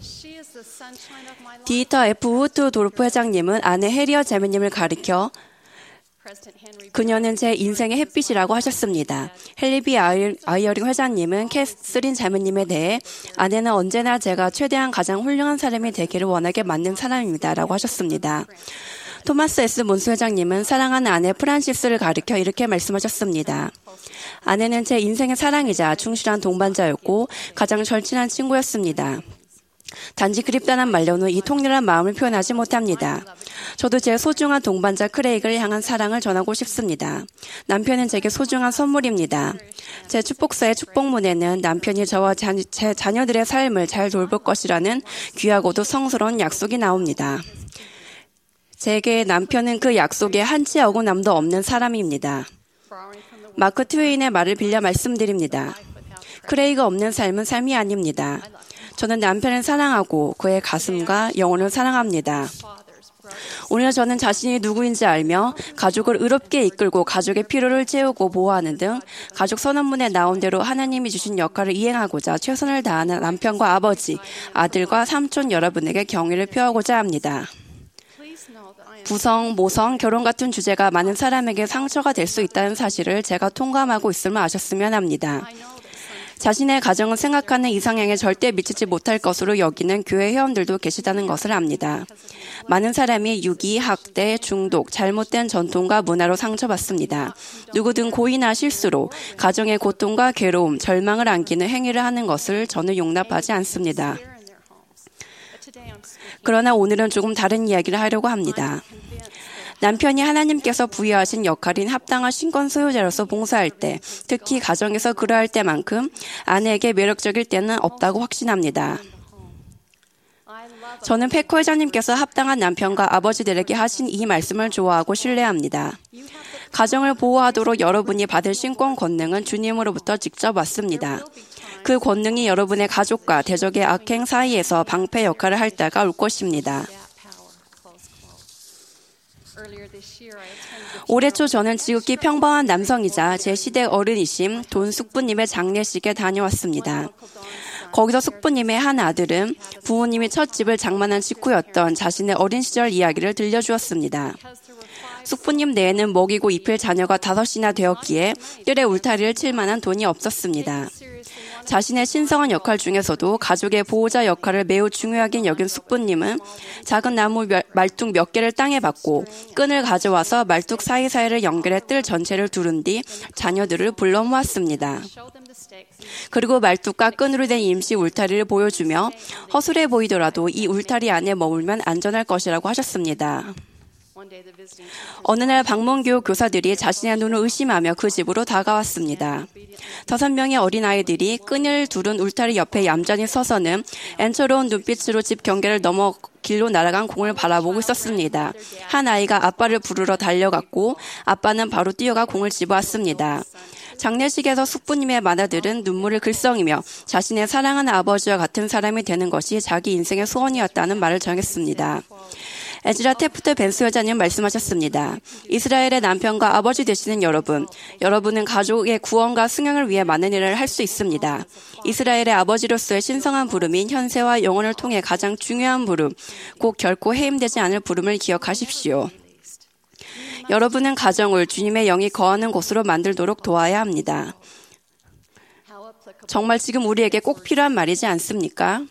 디터 F. 우트 도르프 회장님은 아내 해리어 자매님을 가리켜 그녀는 제 인생의 햇빛이라고 하셨습니다. 헨리 아이어링 회장님은 캐스린 자매님에 대해 아내는 언제나 제가 최대한 가장 훌륭한 사람이 되기를 원하게 만든 사람입니다. 라고 하셨습니다. 토마스 에스 몬스 회장님은 사랑하는 아내 프란시스를 가리켜 이렇게 말씀하셨습니다. 아내는 제 인생의 사랑이자 충실한 동반자였고 가장 절친한 친구였습니다. 단지 그립다는 말로는 이 통렬한 마음을 표현하지 못합니다. 저도 제 소중한 동반자 크레이그를 향한 사랑을 전하고 싶습니다. 남편은 제게 소중한 선물입니다. 제 축복사의 축복문에는 남편이 저와 자, 제 자녀들의 삶을 잘 돌볼 것이라는 귀하고도 성스러운 약속이 나옵니다. 제게 남편은 그 약속에 한치 어긋남도 없는 사람입니다. 마크 트웨인의 말을 빌려 말씀드립니다. 크레이가 없는 삶은 삶이 아닙니다. 저는 남편을 사랑하고 그의 가슴과 영혼을 사랑합니다. 오늘 저는 자신이 누구인지 알며 가족을 의롭게 이끌고 가족의 필요를 채우고 보호하는 등 가족 선언문에 나온 대로 하나님이 주신 역할을 이행하고자 최선을 다하는 남편과 아버지, 아들과 삼촌 여러분에게 경의를 표하고자 합니다. 부성, 모성, 결혼 같은 주제가 많은 사람에게 상처가 될 수 있다는 사실을 제가 통감하고 있음을 아셨으면 합니다. 자신의 가정을 생각하는 이상향에 절대 미치지 못할 것으로 여기는 교회 회원들도 계시다는 것을 압니다. 많은 사람이 유기, 학대, 중독, 잘못된 전통과 문화로 상처받습니다. 누구든 고의나 실수로 가정의 고통과 괴로움, 절망을 안기는 행위를 하는 것을 저는 용납하지 않습니다. 그러나 오늘은 조금 다른 이야기를 하려고 합니다. 남편이 하나님께서 부여하신 역할인 합당한 신권 소유자로서 봉사할 때, 특히 가정에서 그러할 때만큼 아내에게 매력적일 때는 없다고 확신합니다. 저는 페코 회장님께서 합당한 남편과 아버지들에게 하신 이 말씀을 좋아하고 신뢰합니다. 가정을 보호하도록 여러분이 받을 신권 권능은 주님으로부터 직접 왔습니다. 그 권능이 여러분의 가족과 대적의 악행 사이에서 방패 역할을 할 때가 올 것입니다. 올해 초 저는 지극히 평범한 남성이자 제 시대 어른이심 돈 숙부님의 장례식에 다녀왔습니다. 거기서 숙부님의 한 아들은 부모님이 첫 집을 장만한 직후였던 자신의 어린 시절 이야기를 들려주었습니다. 숙부님 내에는 먹이고 입힐 자녀가 다섯이나 되었기에 뜰에 울타리를 칠 만한 돈이 없었습니다. 자신의 신성한 역할 중에서도 가족의 보호자 역할을 매우 중요하게 여긴 숙부님은 작은 나무 말뚝 몇 개를 땅에 박고 끈을 가져와서 말뚝 사이사이를 연결해 뜰 전체를 두른 뒤 자녀들을 불러 모았습니다. 그리고 말뚝과 끈으로 된 임시 울타리를 보여주며 허술해 보이더라도 이 울타리 안에 머물면 안전할 것이라고 하셨습니다. 어느 날 방문교육 교사들이 자신의 눈을 의심하며 그 집으로 다가왔습니다. 다섯 명의 어린아이들이 끈을 두른 울타리 옆에 얌전히 서서는 애처로운 눈빛으로 집 경계를 넘어 길로 날아간 공을 바라보고 있었습니다. 한 아이가 아빠를 부르러 달려갔고 아빠는 바로 뛰어가 공을 집어왔습니다. 장례식에서 숙부님의 맏아들은 눈물을 글썽이며 자신의 사랑하는 아버지와 같은 사람이 되는 것이 자기 인생의 소원이었다는 말을 전했습니다. 에즈라 테프트 벤스 회장님 말씀하셨습니다. 이스라엘의 남편과 아버지 되시는 여러분, 여러분은 가족의 구원과 승영을 위해 많은 일을 할 수 있습니다. 이스라엘의 아버지로서의 신성한 부름인 현세와 영혼을 통해 가장 중요한 부름, 꼭 결코 해임되지 않을 부름을 기억하십시오. 여러분은 가정을 주님의 영이 거하는 곳으로 만들도록 도와야 합니다. 정말 지금 우리에게 꼭 필요한 말이지 않습니까?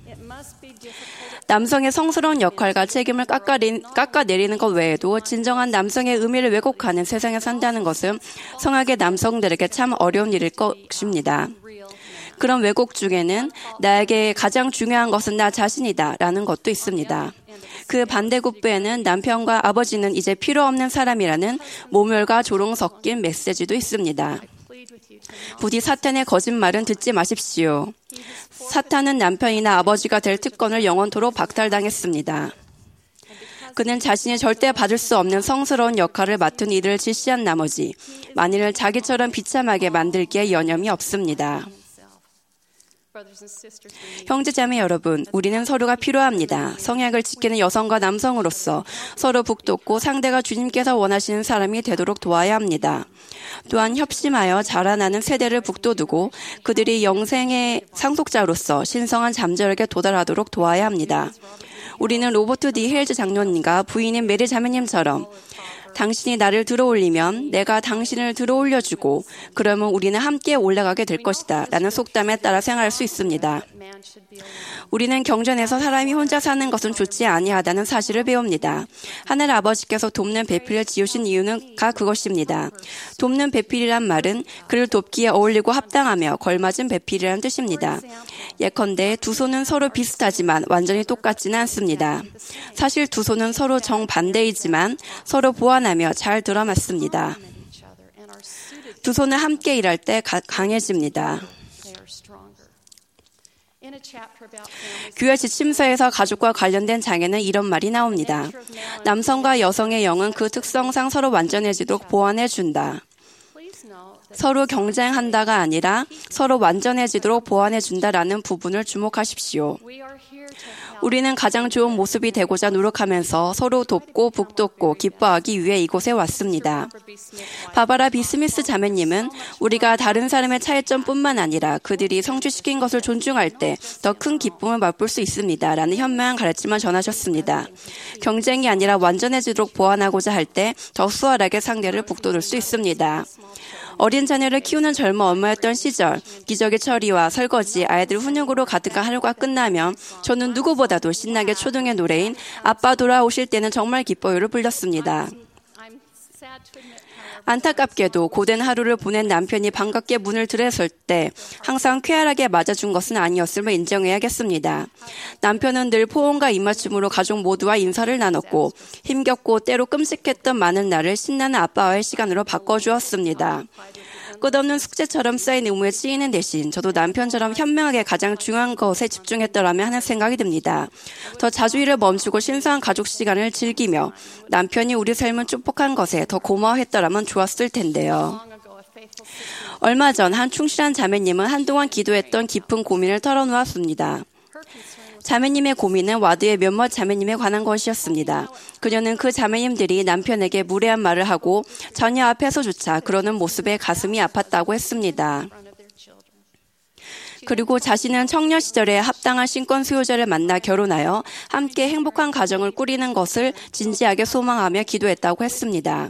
남성의 성스러운 역할과 책임을 깎아내리는, 깎아내리는 것 외에도 진정한 남성의 의미를 왜곡하는 세상에 산다는 것은 성악의 남성들에게 참 어려운 일일 것입니다. 그런 왜곡 중에는 나에게 가장 중요한 것은 나 자신이다 라는 것도 있습니다. 그 반대급부에는 남편과 아버지는 이제 필요 없는 사람이라는 모멸과 조롱 섞인 메시지도 있습니다. 부디 사탄의 거짓말은 듣지 마십시오. 사탄은 남편이나 아버지가 될 특권을 영원토록 박탈당했습니다. 그는 자신이 절대 받을 수 없는 성스러운 역할을 맡은 이들을 질시한 나머지 만일을 자기처럼 비참하게 만들기에 여념이 없습니다. 형제자매 여러분, 우리는 서로가 필요합니다. 성약을 지키는 여성과 남성으로서 서로 북돋고 상대가 주님께서 원하시는 사람이 되도록 도와야 합니다. 또한 협심하여 자라나는 세대를 북돋우고 그들이 영생의 상속자로서 신성한 잠재력에 도달하도록 도와야 합니다. 우리는 로버트 디 헤일즈 장로님과 부인인 메리 자매님처럼 당신이 나를 들어올리면 내가 당신을 들어올려주고 그러면 우리는 함께 올라가게 될 것이다 라는 속담에 따라 생각할 수 있습니다. 우리는 경전에서 사람이 혼자 사는 것은 좋지 아니하다는 사실을 배웁니다. 하늘 아버지께서 돕는 배필을 지으신 이유는 가 그것입니다. 돕는 배필이란 말은 그를 돕기에 어울리고 합당하며 걸맞은 배필이라는 뜻입니다. 예컨대 두 손은 서로 비슷하지만 완전히 똑같지는 않습니다. 사실 두 손은 서로 정반대이지만 서로 보완하며 잘 들어맞습니다. 두 손은 함께 일할 때 강해집니다. 교회 지침서에서 가족과 관련된 장에는 이런 말이 나옵니다. 남성과 여성의 영은 그 특성상 서로 완전해지도록 보완해준다. 서로 경쟁한다가 아니라 서로 완전해지도록 보완해준다라는 부분을 주목하십시오. 우리는 가장 좋은 모습이 되고자 노력하면서 서로 돕고 북돋고 기뻐하기 위해 이곳에 왔습니다. 바바라 비 스미스 자매님은 우리가 다른 사람의 차이점뿐만 아니라 그들이 성취시킨 것을 존중할 때 더 큰 기쁨을 맛볼 수 있습니다. 라는 현명한 가르침을 전하셨습니다. 경쟁이 아니라 완전해지도록 보완하고자 할 때 더 수월하게 상대를 북돋을 수 있습니다. 어린 자녀를 키우는 젊은 엄마였던 시절, 기저귀 처리와 설거지, 아이들 훈육으로 가득한 하루가 끝나면 저는 누구보다도 신나게 초등의 노래인 아빠 돌아오실 때는 정말 기뻐요를 불렀습니다. 안타깝게도 고된 하루를 보낸 남편이 반갑게 문을 들었을 때 항상 쾌활하게 맞아준 것은 아니었음을 인정해야겠습니다. 남편은 늘 포옹과 입맞춤으로 가족 모두와 인사를 나눴고 힘겹고 때로 끔찍했던 많은 날을 신나는 아빠와의 시간으로 바꿔주었습니다. 끝없는 숙제처럼 쌓인 의무에 치이는 대신 저도 남편처럼 현명하게 가장 중요한 것에 집중했더라면 하는 생각이 듭니다. 더 자주 일을 멈추고 신선한 가족 시간을 즐기며 남편이 우리 삶을 축복한 것에 더 고마워했더라면 좋았을 텐데요. 얼마 전 한 충실한 자매님은 한동안 기도했던 깊은 고민을 털어놓았습니다. 자매님의 고민은 와드의 몇몇 자매님에 관한 것이었습니다. 그녀는 그 자매님들이 남편에게 무례한 말을 하고 자녀 앞에서조차 그러는 모습에 가슴이 아팠다고 했습니다. 그리고 자신은 청년 시절에 합당한 신권 수요자를 만나 결혼하여 함께 행복한 가정을 꾸리는 것을 진지하게 소망하며 기도했다고 했습니다.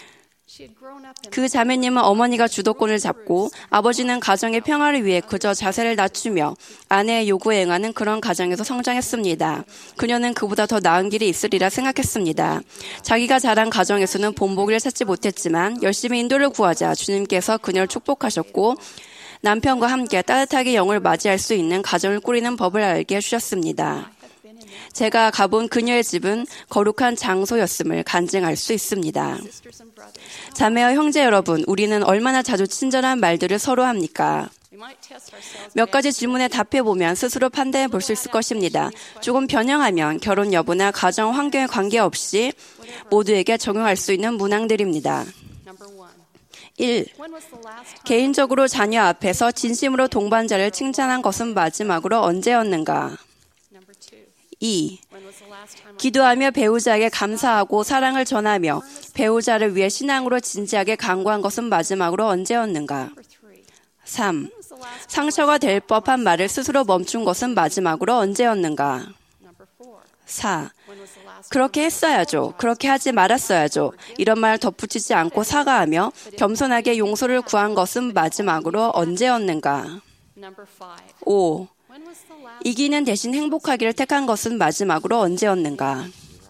그 자매님은 어머니가 주도권을 잡고 아버지는 가정의 평화를 위해 그저 자세를 낮추며 아내의 요구에 응하는 그런 가정에서 성장했습니다. 그녀는 그보다 더 나은 길이 있으리라 생각했습니다. 자기가 자란 가정에서는 본보기를 찾지 못했지만 열심히 인도를 구하자 주님께서 그녀를 축복하셨고 남편과 함께 따뜻하게 영을 맞이할 수 있는 가정을 꾸리는 법을 알게 해주셨습니다. 제가 가본 그녀의 집은 거룩한 장소였음을 간증할 수 있습니다. 자매와 형제 여러분, 우리는 얼마나 자주 친절한 말들을 서로 합니까? 몇 가지 질문에 답해보면 스스로 판단해 볼 수 있을 것입니다. 조금 변형하면 결혼 여부나 가정 환경에 관계없이 모두에게 적용할 수 있는 문항들입니다. 일. 개인적으로 자녀 앞에서 진심으로 동반자를 칭찬한 것은 마지막으로 언제였는가? 이. 기도하며 배우자에게 감사하고 사랑을 전하며 배우자를 위해 신앙으로 진지하게 간구한 것은 마지막으로 언제였는가? 삼. 상처가 될 법한 말을 스스로 멈춘 것은 마지막으로 언제였는가? 사. 그렇게 했어야죠. 그렇게 하지 말았어야죠. 이런 말을 덧붙이지 않고 사과하며 겸손하게 용서를 구한 것은 마지막으로 언제였는가? 오. 이기는 대신 행복하기를 택한 것은 마지막으로 언제였는가?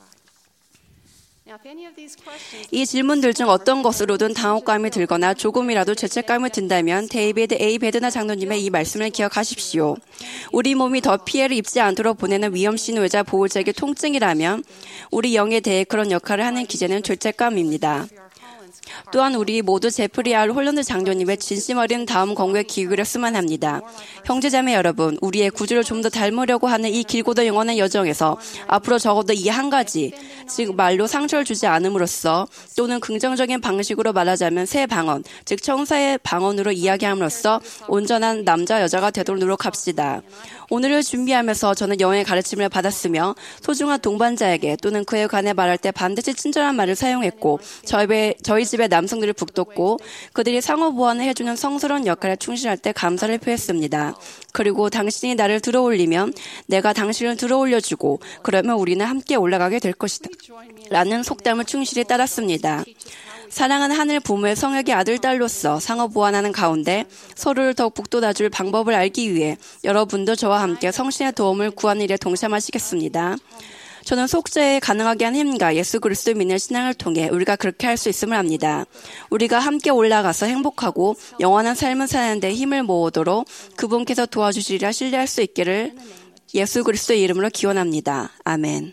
이 질문들 중 어떤 것으로든 당혹감이 들거나 조금이라도 죄책감이 든다면 데이비드 에이 베드나 장로님의 이 말씀을 기억하십시오. 우리 몸이 더 피해를 입지 않도록 보내는 위험신호이자 보호자에게 통증이라면 우리 영에 대해 그런 역할을 하는 기제는 죄책감입니다. 또한 우리 모두 제프리 알 홀런드 장로님의 진심 어린 다음 권고에 귀 기울였으면 합니다. 형제자매 여러분, 우리의 구주를 좀 더 닮으려고 하는 이 길고도 영원한 여정에서 앞으로 적어도 이 한 가지, 즉 말로 상처를 주지 않음으로써 또는 긍정적인 방식으로 말하자면 새 방언, 즉 청사의 방언으로 이야기함으로써 온전한 남자 여자가 되도록 노력합시다. 오늘을 준비하면서 저는 영의 가르침을 받았으며 소중한 동반자에게 또는 그에 관해 말할 때 반드시 친절한 말을 사용했고 저희, 저희 집 집의 남성들을 북돋고 그들이 상호 보완을 해주는 성스러운 역할에 충실할 때 감사를 표했습니다. 그리고 당신이 나를 들어올리면 내가 당신을 들어올려주고 그러면 우리는 함께 올라가게 될 것이다. 라는 속담을 충실히 따랐습니다. 사랑하는 하늘 부모의 성역의 아들, 딸로서 상호 보완하는 가운데 서로를 더욱 북돋아줄 방법을 알기 위해 여러분도 저와 함께 성신의 도움을 구하는 일에 동참하시겠습니다. 저는 속죄에 가능하게 한 힘과 예수 그리스도를 믿는 신앙을 통해 우리가 그렇게 할 수 있음을 압니다. 우리가 함께 올라가서 행복하고 영원한 삶을 사는 데 힘을 모으도록 그분께서 도와주시리라 신뢰할 수 있기를 예수 그리스도의 이름으로 기원합니다. 아멘.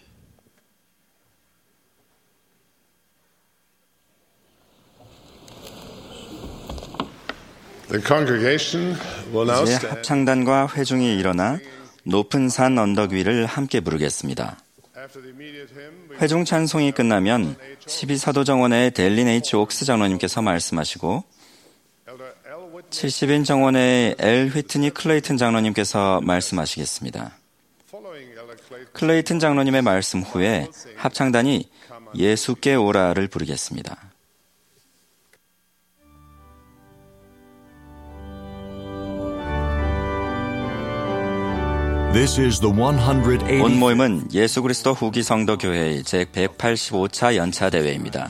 이제 합창단과 회중이 일어나 높은 산 언덕 위를 함께 부르겠습니다. 회중 찬송이 끝나면 십이 사도 정원의 델린 H. 옥스 장로님께서 말씀하시고 칠십 인 정원의 엘 휘트니 클레이튼 장로님께서 말씀하시겠습니다. 클레이튼 장로님의 말씀 후에 합창단이 예수께 오라를 부르겠습니다. This is the one hundred eighty 온 모임은 예수 그리스도 후기 성도 교회의 제백팔십오 차 연차 대회입니다.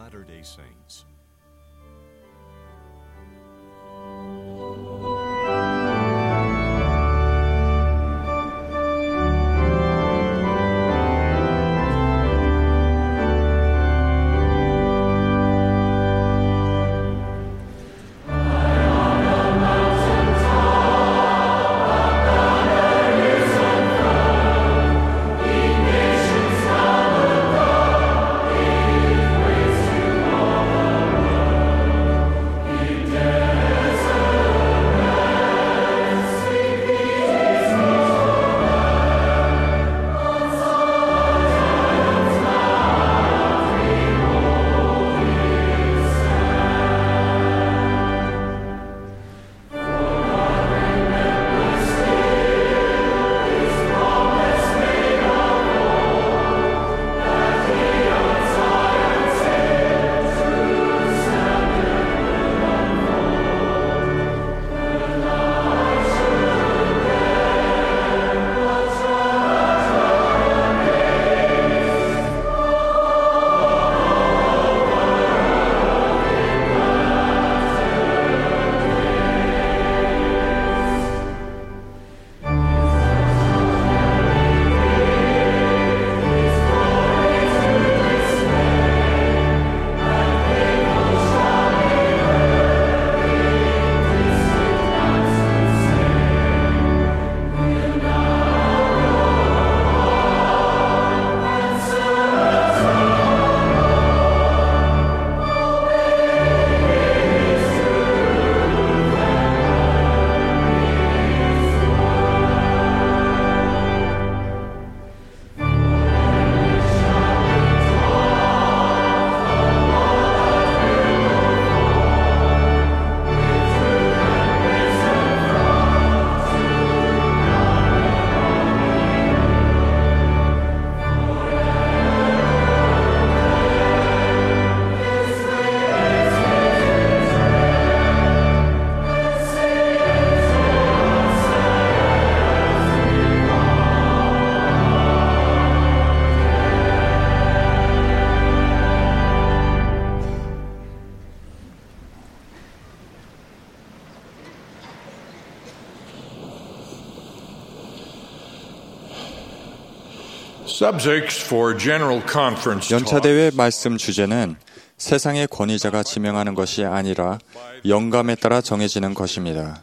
연차대회 말씀 주제는 세상의 권위자가 지명하는 것이 아니라 영감에 따라 정해지는 것입니다.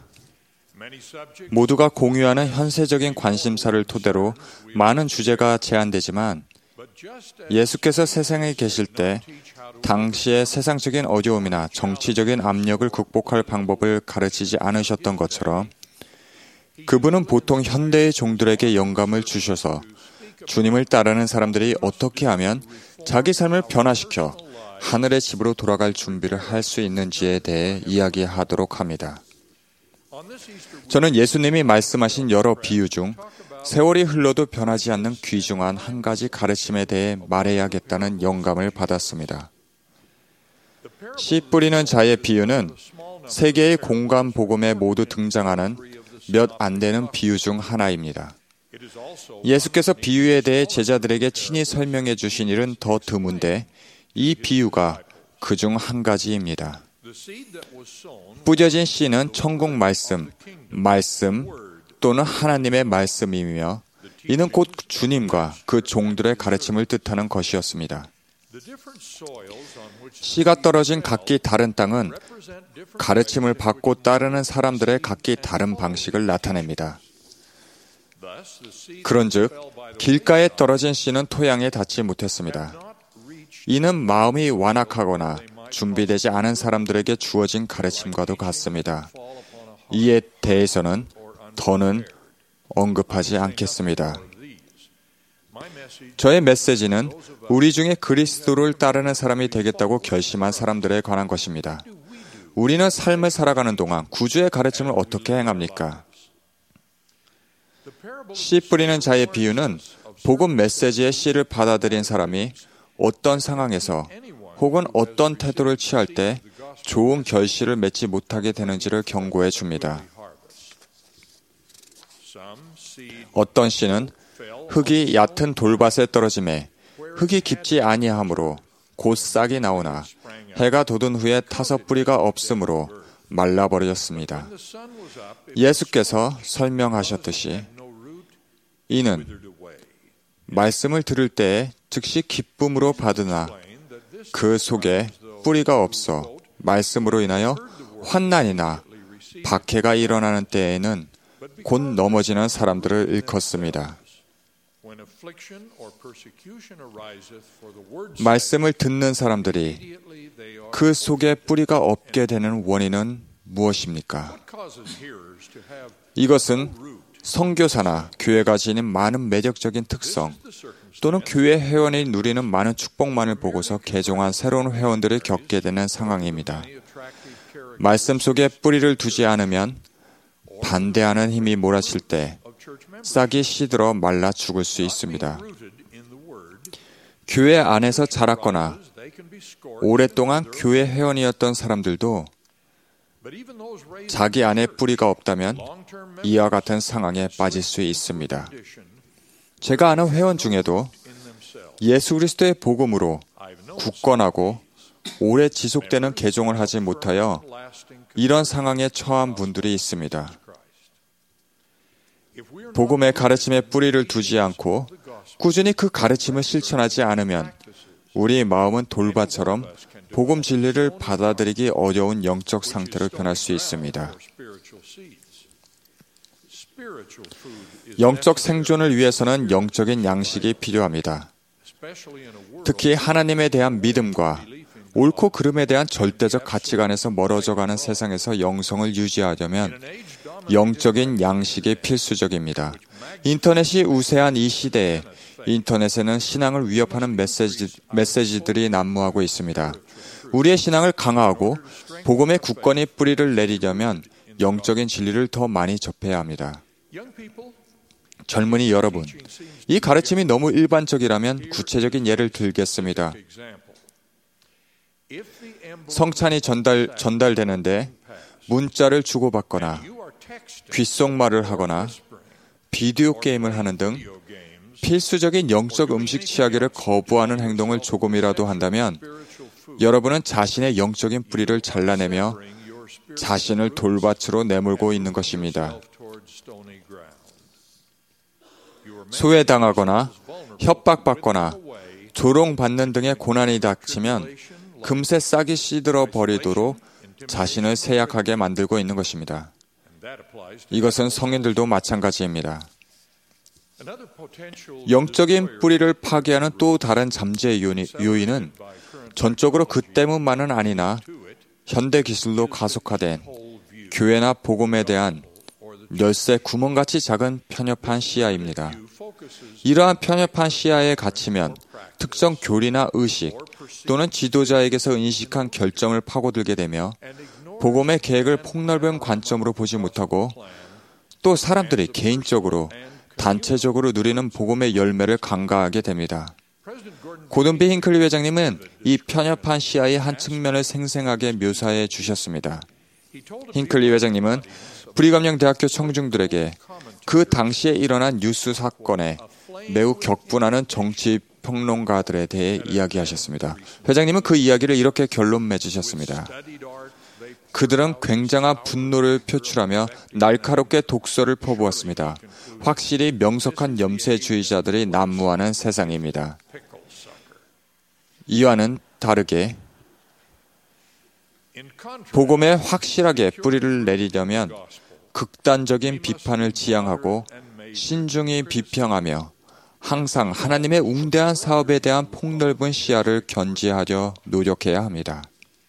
모두가 공유하는 현세적인 관심사를 토대로 많은 주제가 제안되지만 예수께서 세상에 계실 때 당시의 세상적인 어려움이나 정치적인 압력을 극복할 방법을 가르치지 않으셨던 것처럼 그분은 보통 현대의 종들에게 영감을 주셔서 주님을 따르는 사람들이 어떻게 하면 자기 삶을 변화시켜 하늘의 집으로 돌아갈 준비를 할 수 있는지에 대해 이야기하도록 합니다. 저는 예수님이 말씀하신 여러 비유 중 세월이 흘러도 변하지 않는 귀중한 한 가지 가르침에 대해 말해야겠다는 영감을 받았습니다. 씨 뿌리는 자의 비유는 세 개의 공간 복음에 모두 등장하는 몇 안 되는 비유 중 하나입니다. 예수께서 비유에 대해 제자들에게 친히 설명해 주신 일은 더 드문데 이 비유가 그 중 한 가지입니다. 뿌려진 씨는 천국 말씀, 말씀 또는 하나님의 말씀이며 이는 곧 주님과 그 종들의 가르침을 뜻하는 것이었습니다. 씨가 떨어진 각기 다른 땅은 가르침을 받고 따르는 사람들의 각기 다른 방식을 나타냅니다. 그런즉 길가에 떨어진 씨는 토양에 닿지 못했습니다. 이는 마음이 완악하거나 준비되지 않은 사람들에게 주어진 가르침과도 같습니다. 이에 대해서는 더는 언급하지 않겠습니다. 저의 메시지는 우리 중에 그리스도를 따르는 사람이 되겠다고 결심한 사람들에 관한 것입니다. 우리는 삶을 살아가는 동안 구주의 가르침을 어떻게 행합니까? 씨 뿌리는 자의 비유는 복음 메시지의 씨를 받아들인 사람이 어떤 상황에서 혹은 어떤 태도를 취할 때 좋은 결실을 맺지 못하게 되는지를 경고해 줍니다. 어떤 씨는 흙이 얕은 돌밭에 떨어짐에 흙이 깊지 아니하므로 곧 싹이 나오나 해가 돋은 후에 타서 뿌리가 없으므로 말라버려졌습니다. 예수께서 설명하셨듯이 이는 말씀을 들을 때에 즉시 기쁨으로 받으나 그 속에 뿌리가 없어 말씀으로 인하여 환난이나 박해가 일어나는 때에는 곧 넘어지는 사람들을 일컫습니다. 말씀을 듣는 사람들이 그 속에 뿌리가 없게 되는 원인은 무엇입니까? 이것은 선교사나 교회가 지닌 많은 매력적인 특성 또는 교회 회원이 누리는 많은 축복만을 보고서 개종한 새로운 회원들을 겪게 되는 상황입니다. 말씀 속에 뿌리를 두지 않으면 반대하는 힘이 몰아칠 때 싹이 시들어 말라 죽을 수 있습니다. 교회 안에서 자랐거나 오랫동안 교회 회원이었던 사람들도 자기 안에 뿌리가 없다면 이와 같은 상황에 빠질 수 있습니다. 제가 아는 회원 중에도 예수 그리스도의 복음으로 굳건하고 오래 지속되는 개종을 하지 못하여 이런 상황에 처한 분들이 있습니다. 복음의 가르침에 뿌리를 두지 않고 꾸준히 그 가르침을 실천하지 않으면 우리 마음은 돌밭처럼 복음 진리를 받아들이기 어려운 영적 상태로 변할 수 있습니다. 영적 생존을 위해서는 영적인 양식이 필요합니다. 특히 하나님에 대한 믿음과 옳고 그름에 대한 절대적 가치관에서 멀어져가는 세상에서 영성을 유지하려면 영적인 양식이 필수적입니다. 인터넷이 우세한 이 시대에 인터넷에는 신앙을 위협하는 메시지, 메시지들이 난무하고 있습니다. 우리의 신앙을 강화하고 복음의 굳건히 뿌리를 내리려면 영적인 진리를 더 많이 접해야 합니다. 젊은이 여러분, 이 가르침이 너무 일반적이라면 구체적인 예를 들겠습니다. 성찬이 전달, 전달되는데 문자를 주고받거나 귓속말을 하거나 비디오 게임을 하는 등 필수적인 영적 음식 취하기를 거부하는 행동을 조금이라도 한다면 여러분은 자신의 영적인 뿌리를 잘라내며 자신을 돌밭으로 내몰고 있는 것입니다. 소외당하거나 협박받거나 조롱받는 등의 고난이 닥치면 금세 싹이 시들어 버리도록 자신을 세약하게 만들고 있는 것입니다. 이것은 성인들도 마찬가지입니다. 영적인 뿌리를 파괴하는 또 다른 잠재 요인은 전적으로 그 때문만은 아니나 현대 기술로 가속화된 교회나 복음에 대한 열쇠 구멍같이 작은 편협한 시야입니다. 이러한 편협한 시야에 갇히면 특정 교리나 의식 또는 지도자에게서 인식한 결정을 파고들게 되며 복음의 계획을 폭넓은 관점으로 보지 못하고 또 사람들이 개인적으로 단체적으로 누리는 복음의 열매를 간과하게 됩니다. 고든 B. 힌클리 회장님은 이 편협한 시야의 한 측면을 생생하게 묘사해 주셨습니다. 힌클리 회장님은 브리감령 대학교 청중들에게 그 당시에 일어난 뉴스 사건에 매우 격분하는 정치 평론가들에 대해 이야기하셨습니다. 회장님은 그 이야기를 이렇게 결론 맺으셨습니다. 그들은 굉장한 분노를 표출하며 날카롭게 독서를 퍼부었습니다. 확실히 명석한 염세주의자들이 난무하는 세상입니다. 이와는 다르게 복음에 확실하게 뿌리를 내리려면 극단적인 비판을 지향하고 신중히 비평하며 항상 하나님의 웅대한 사업에 대한 폭넓은 시야를 견지하려 노력해야 합니다.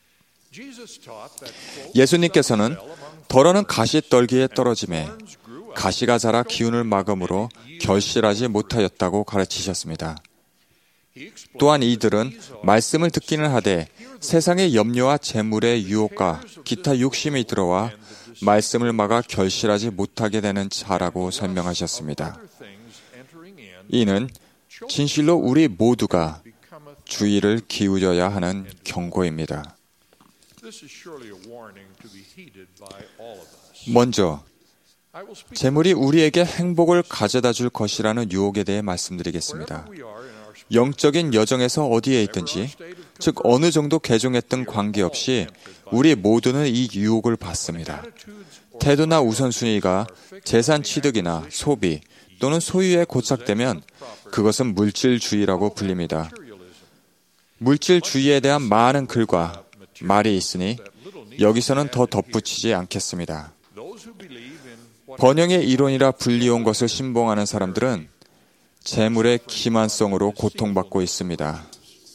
예수님께서는 덜어는 가시떨기에 떨어짐에 가시가 자라 기운을 막음으로 결실하지 못하였다고 가르치셨습니다. 또한 이들은 말씀을 듣기는 하되 세상의 염려와 재물의 유혹과 기타 욕심이 들어와 말씀을 막아 결실하지 못하게 되는 자라고 설명하셨습니다. 이는 진실로 우리 모두가 주의를 기울여야 하는 경고입니다. 먼저 재물이 우리에게 행복을 가져다 줄 것이라는 유혹에 대해 말씀드리겠습니다. 영적인 여정에서 어디에 있든지, 즉 어느 정도 개종했든 관계없이 우리 모두는 이 유혹을 받습니다. 태도나 우선순위가 재산 취득이나 소비 또는 소유에 고착되면 그것은 물질주의라고 불립니다. 물질주의에 대한 많은 글과 말이 있으니 여기서는 더 덧붙이지 않겠습니다. 번영의 이론이라 불리운 것을 신봉하는 사람들은 재물의 기만성으로 고통받고 있습니다.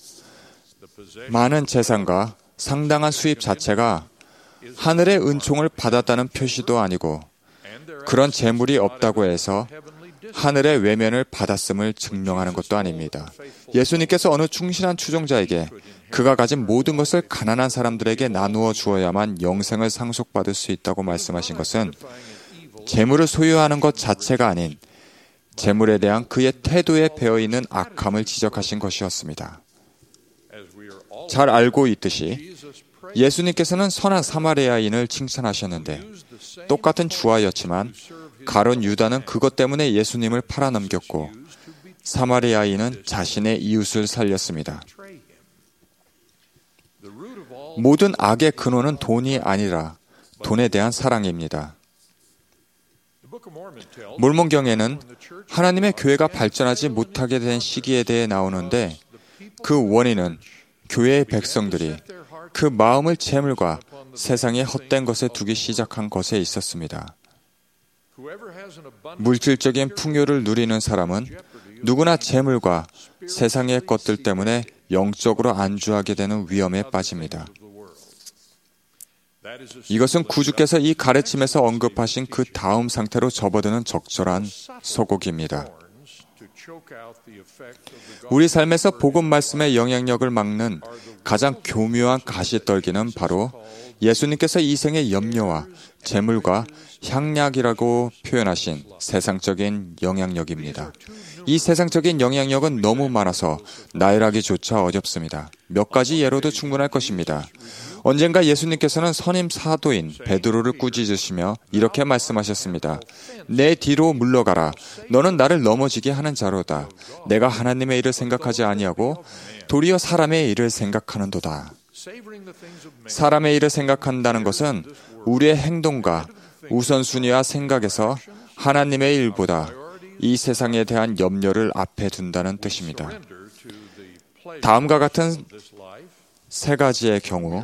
많은 재산과 상당한 수입 자체가 하늘의 은총을 받았다는 표시도 아니고 그런 재물이 없다고 해서 하늘의 외면을 받았음을 증명하는 것도 아닙니다. 예수님께서 어느 충실한 추종자에게 그가 가진 모든 것을 가난한 사람들에게 나누어 주어야만 영생을 상속받을 수 있다고 말씀하신 것은 재물을 소유하는 것 자체가 아닌 재물에 대한 그의 태도에 배어있는 악함을 지적하신 것이었습니다. 잘 알고 있듯이 예수님께서는 선한 사마리아인을 칭찬하셨는데 똑같은 주화였지만 가룟 유다는 그것 때문에 예수님을 팔아넘겼고 사마리아인은 자신의 이웃을 살렸습니다. 모든 악의 근원은 돈이 아니라 돈에 대한 사랑입니다. 몰몬경에는 하나님의 교회가 발전하지 못하게 된 시기에 대해 나오는데 그 원인은 교회의 백성들이 그 마음을 재물과 세상의 헛된 것에 두기 시작한 것에 있었습니다. 물질적인 풍요를 누리는 사람은 누구나 재물과 세상의 것들 때문에 영적으로 안주하게 되는 위험에 빠집니다. 이것은 구주께서 이 가르침에서 언급하신 그 다음 상태로 접어드는 적절한 서곡입니다. 우리 삶에서 복음 말씀의 영향력을 막는 가장 교묘한 가시떨기는 바로 예수님께서 이 생의 염려와 재물과 향락이라고 표현하신 세상적인 영향력입니다. 이 세상적인 영향력은 너무 많아서 나열하기조차 어렵습니다. 몇 가지 예로도 충분할 것입니다. 언젠가 예수님께서는 선임 사도인 베드로를 꾸짖으시며 이렇게 말씀하셨습니다. 내 뒤로 물러가라. 너는 나를 넘어지게 하는 자로다. 내가 하나님의 일을 생각하지 아니하고 도리어 사람의 일을 생각하는도다. 사람의 일을 생각한다는 것은 우리의 행동과 우선순위와 생각에서 하나님의 일보다 이 세상에 대한 염려를 앞에 둔다는 뜻입니다. 다음과 같은 세 가지의 경우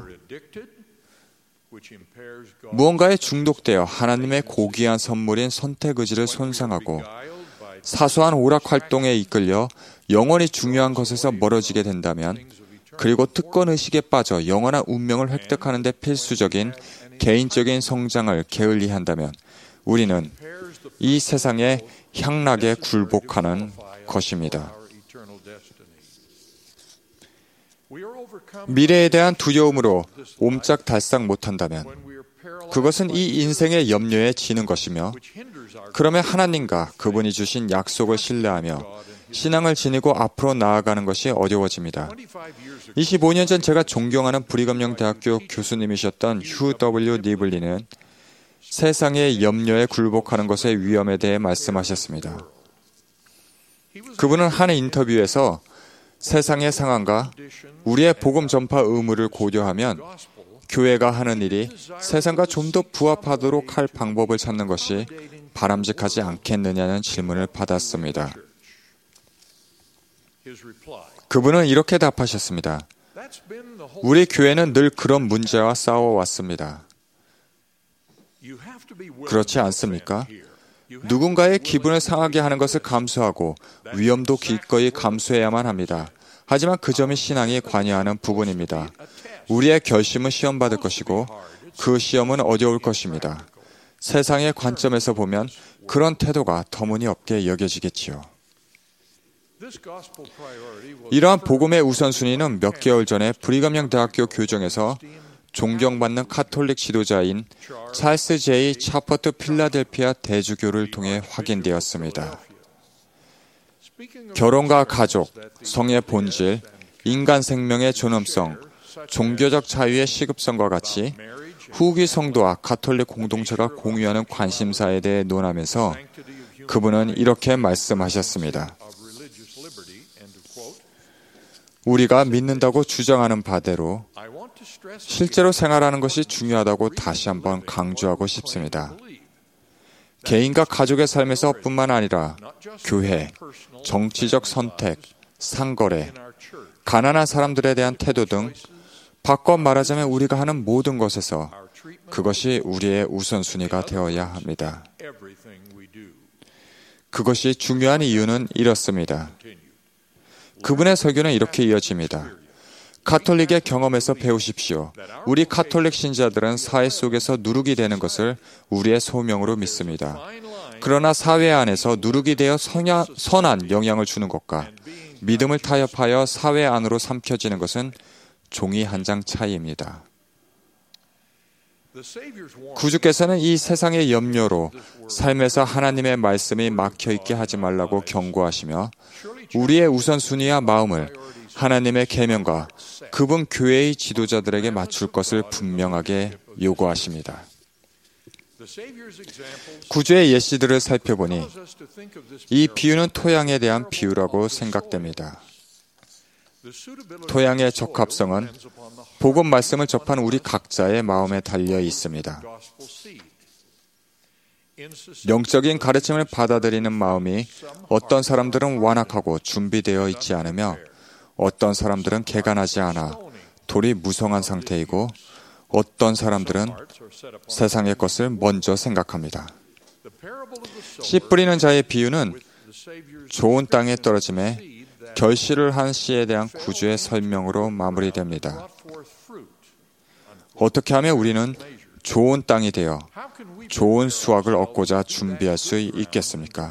무언가에 중독되어 하나님의 고귀한 선물인 선택 의지를 손상하고 사소한 오락 활동에 이끌려 영원히 중요한 것에서 멀어지게 된다면 그리고 특권 의식에 빠져 영원한 운명을 획득하는 데 필수적인 개인적인 성장을 게을리한다면 우리는 이 세상의 향락에 굴복하는 것입니다. 미래에 대한 두려움으로 옴짝달싹 못한다면 그것은 이 인생의 염려에 지는 것이며 그러면 하나님과 그분이 주신 약속을 신뢰하며 신앙을 지니고 앞으로 나아가는 것이 어려워집니다. 이십오 년 전 제가 존경하는 브리검영 대학교 교수님이셨던 휴 더블유 니블리는 세상의 염려에 굴복하는 것의 위험에 대해 말씀하셨습니다. 그분은 한 인터뷰에서 세상의 상황과 우리의 복음 전파 의무를 고려하면 교회가 하는 일이 세상과 좀 더 부합하도록 할 방법을 찾는 것이 바람직하지 않겠느냐는 질문을 받았습니다. 그분은 이렇게 답하셨습니다. 우리 교회는 늘 그런 문제와 싸워왔습니다. 그렇지 않습니까? 누군가의 기분을 상하게 하는 것을 감수하고 위험도 기꺼이 감수해야만 합니다. 하지만 그 점이 신앙이 관여하는 부분입니다. 우리의 결심은 시험받을 것이고 그 시험은 어려울 것입니다. 세상의 관점에서 보면 그런 태도가 터무니없게 여겨지겠지요. 이러한 복음의 우선순위는 몇 개월 전에 브리검영 대학교 교정에서 존경받는 카톨릭 지도자인 찰스 제이 차퍼트 필라델피아 대주교를 통해 확인되었습니다. 결혼과 가족, 성의 본질, 인간 생명의 존엄성, 종교적 자유의 시급성과 같이 후기 성도와 카톨릭 공동체가 공유하는 관심사에 대해 논하면서 그분은 이렇게 말씀하셨습니다. 우리가 믿는다고 주장하는 바대로 실제로 생활하는 것이 중요하다고 다시 한번 강조하고 싶습니다. 개인과 가족의 삶에서 뿐만 아니라 교회, 정치적 선택, 상거래, 가난한 사람들에 대한 태도 등 바꿔 말하자면 우리가 하는 모든 것에서 그것이 우리의 우선순위가 되어야 합니다. 그것이 중요한 이유는 이렇습니다. 그분의 설교는 이렇게 이어집니다. 카톨릭의 경험에서 배우십시오. 우리 카톨릭 신자들은 사회 속에서 누룩이 되는 것을 우리의 소명으로 믿습니다. 그러나 사회 안에서 누룩이 되어 선야, 선한 영향을 주는 것과 믿음을 타협하여 사회 안으로 삼켜지는 것은 종이 한 장 차이입니다. 구주께서는 이 세상의 염려로 삶에서 하나님의 말씀이 막혀있게 하지 말라고 경고하시며 우리의 우선순위와 마음을 하나님의 계명과 그분 교회의 지도자들에게 맞출 것을 분명하게 요구하십니다. 구주의 예시들을 살펴보니 이 비유는 토양에 대한 비유라고 생각됩니다. 토양의 적합성은 복음 말씀을 접한 우리 각자의 마음에 달려 있습니다. 영적인 가르침을 받아들이는 마음이 어떤 사람들은 완악하고 준비되어 있지 않으며 어떤 사람들은 개간하지 않아 돌이 무성한 상태이고 어떤 사람들은 세상의 것을 먼저 생각합니다. 씨 뿌리는 자의 비유는 좋은 땅에 떨어짐에 결실을 한 씨에 대한 구주의 설명으로 마무리됩니다. 어떻게 하면 우리는 좋은 땅이 되어 좋은 수확을 얻고자 준비할 수 있겠습니까?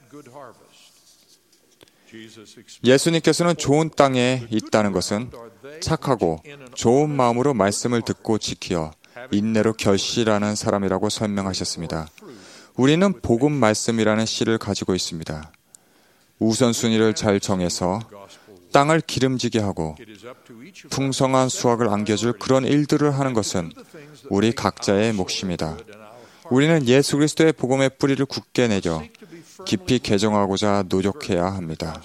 예수님께서는 좋은 땅에 있다는 것은 착하고 좋은 마음으로 말씀을 듣고 지키어 인내로 결실하는 사람이라고 설명하셨습니다. 우리는 복음 말씀이라는 씨를 가지고 있습니다. 우선순위를 잘 정해서 땅을 기름지게 하고 풍성한 수확을 안겨줄 그런 일들을 하는 것은 우리 각자의 몫입니다. 우리는 예수 그리스도의 복음의 뿌리를 굳게 내려 깊이 개종하고자 노력해야 합니다.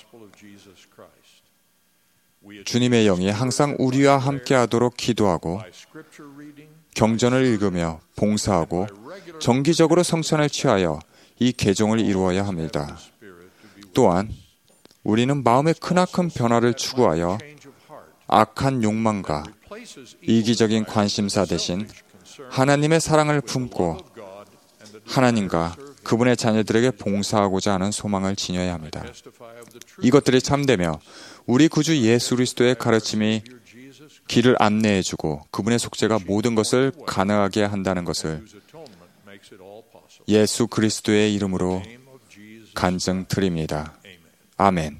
주님의 영이 항상 우리와 함께하도록 기도하고 경전을 읽으며 봉사하고 정기적으로 성찬을 취하여 이 개종을 이루어야 합니다. 또한 우리는 마음의 크나큰 변화를 추구하여 악한 욕망과 이기적인 관심사 대신 하나님의 사랑을 품고 하나님과 그분의 자녀들에게 봉사하고자 하는 소망을 지녀야 합니다. 이것들이 참되며 우리 구주 예수 그리스도의 가르침이 길을 안내해주고 그분의 속죄가 모든 것을 가능하게 한다는 것을 예수 그리스도의 이름으로 간증드립니다. 아멘.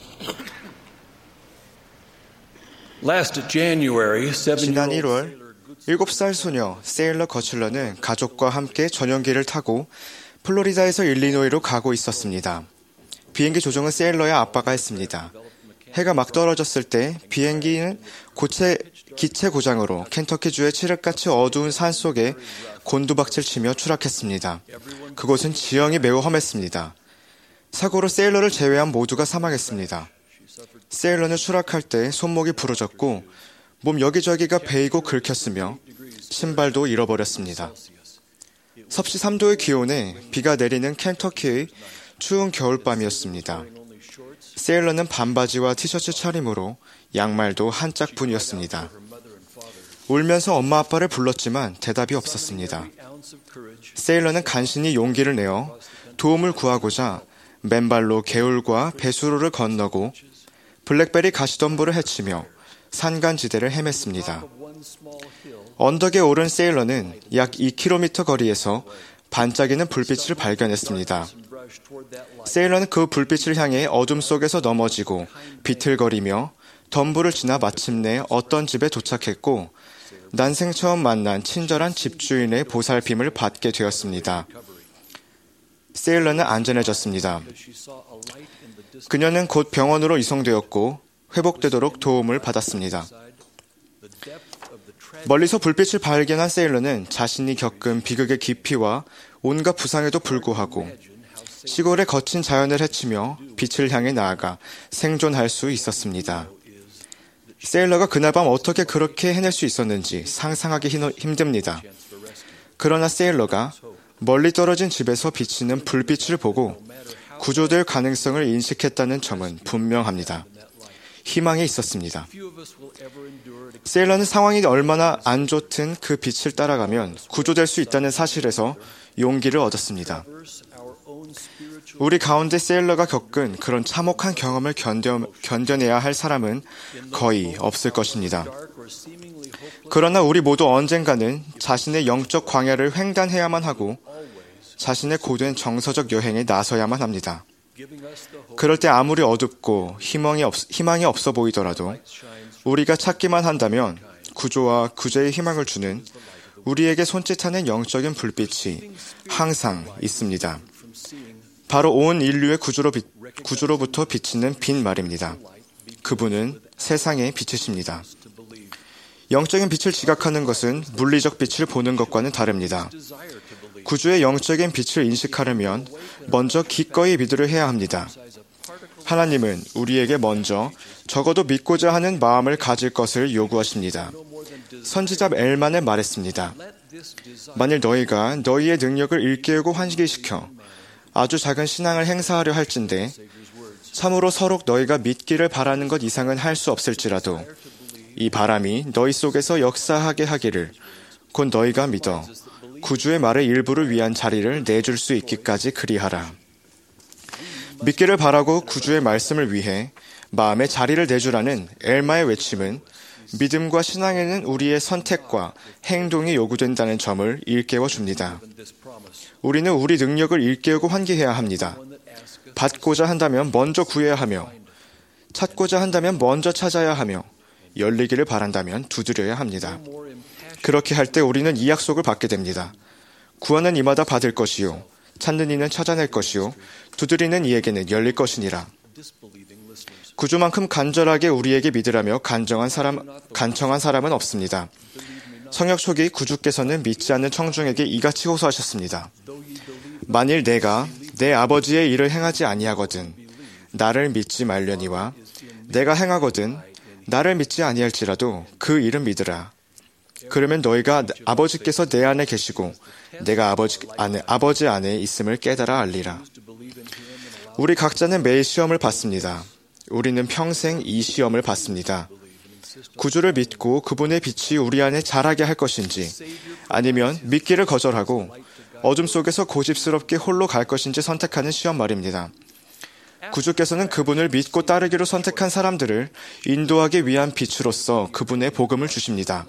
지난 일월 일곱 살 소녀 세일러 거칠러는 가족과 함께 전용기를 타고 플로리다에서 일리노이로 가고 있었습니다. 비행기 조종은 세일러의 아빠가 했습니다. 해가 막 떨어졌을 때 비행기는 고체, 기체 고장으로 켄터키주의 칠흑같이 어두운 산 속에 곤두박질 치며 추락했습니다. 그곳은 지형이 매우 험했습니다. 사고로 세일러를 제외한 모두가 사망했습니다. 세일러는 추락할 때 손목이 부러졌고 몸 여기저기가 베이고 긁혔으며 신발도 잃어버렸습니다. 섭씨 삼 도의 기온에 비가 내리는 켄터키의 추운 겨울밤이었습니다. 세일러는 반바지와 티셔츠 차림으로 양말도 한 짝뿐이었습니다. 울면서 엄마 아빠를 불렀지만 대답이 없었습니다. 세일러는 간신히 용기를 내어 도움을 구하고자 맨발로 개울과 배수로를 건너고 블랙베리 가시덤불을 헤치며 산간지대를 헤맸습니다. 언덕에 오른 세일러는 약 이 킬로미터 거리에서 반짝이는 불빛을 발견했습니다. 세일러는 그 불빛을 향해 어둠 속에서 넘어지고 비틀거리며 덤불을 지나 마침내 어떤 집에 도착했고 난생 처음 만난 친절한 집주인의 보살핌을 받게 되었습니다. 세일러는 안전해졌습니다. 그녀는 곧 병원으로 이송되었고 회복되도록 도움을 받았습니다. 멀리서 불빛을 발견한 세일러는 자신이 겪은 비극의 깊이와 온갖 부상에도 불구하고 시골의 거친 자연을 헤치며 빛을 향해 나아가 생존할 수 있었습니다. 세일러가 그날 밤 어떻게 그렇게 해낼 수 있었는지 상상하기 힘듭니다. 그러나 세일러가 멀리 떨어진 집에서 비치는 불빛을 보고 구조될 가능성을 인식했다는 점은 분명합니다. 희망이 있었습니다. 세일러는 상황이 얼마나 안 좋든 그 빛을 따라가면 구조될 수 있다는 사실에서 용기를 얻었습니다. 우리 가운데 세일러가 겪은 그런 참혹한 경험을 견뎌, 견뎌내야 할 사람은 거의 없을 것입니다. 그러나 우리 모두 언젠가는 자신의 영적 광야를 횡단해야만 하고 자신의 고된 정서적 여행에 나서야만 합니다. 그럴 때 아무리 어둡고 희망이, 없, 희망이 없어 보이더라도 우리가 찾기만 한다면 구조와 구제의 희망을 주는 우리에게 손짓하는 영적인 불빛이 항상 있습니다. 바로 온 인류의 구조로 비, 구조로부터 비치는 빛 말입니다. 그분은 세상의 빛이십니다. 영적인 빛을 지각하는 것은 물리적 빛을 보는 것과는 다릅니다. 구주의 영적인 빛을 인식하려면 먼저 기꺼이 믿으려 해야 합니다. 하나님은 우리에게 먼저 적어도 믿고자 하는 마음을 가질 것을 요구하십니다. 선지자 엘만은 말했습니다. 만일 너희가 너희의 능력을 일깨우고 환기시켜 아주 작은 신앙을 행사하려 할진대 참으로 서로 너희가 믿기를 바라는 것 이상은 할 수 없을지라도 이 바람이 너희 속에서 역사하게 하기를 곧 너희가 믿어 구주의 말의 일부를 위한 자리를 내줄 수 있기까지 그리하라. 믿기를 바라고 구주의 말씀을 위해 마음의 자리를 내주라는 엘마의 외침은 믿음과 신앙에는 우리의 선택과 행동이 요구된다는 점을 일깨워 줍니다. 우리는 우리 능력을 일깨우고 환기해야 합니다. 받고자 한다면 먼저 구해야 하며 찾고자 한다면 먼저 찾아야 하며 열리기를 바란다면 두드려야 합니다. 그렇게 할 때 우리는 이 약속을 받게 됩니다. 구하는 이마다 받을 것이요 찾는 이는 찾아낼 것이요 두드리는 이에게는 열릴 것이니라. 구주만큼 간절하게 우리에게 믿으라며 간정한 사람, 간청한 사람은 없습니다. 성역 초기 구주께서는 믿지 않는 청중에게 이같이 호소하셨습니다. 만일 내가 내 아버지의 일을 행하지 아니하거든 나를 믿지 말려니와 내가 행하거든 나를 믿지 아니할지라도 그 일은 믿으라. 그러면 너희가 아버지께서 내 안에 계시고 내가 아버지 안에, 아버지 안에 있음을 깨달아 알리라. 우리 각자는 매일 시험을 받습니다. 우리는 평생 이 시험을 받습니다. 구주를 믿고 그분의 빛이 우리 안에 자라게 할 것인지 아니면 믿기를 거절하고 어둠 속에서 고집스럽게 홀로 갈 것인지 선택하는 시험 말입니다. 구주께서는 그분을 믿고 따르기로 선택한 사람들을 인도하기 위한 빛으로서 그분의 복음을 주십니다.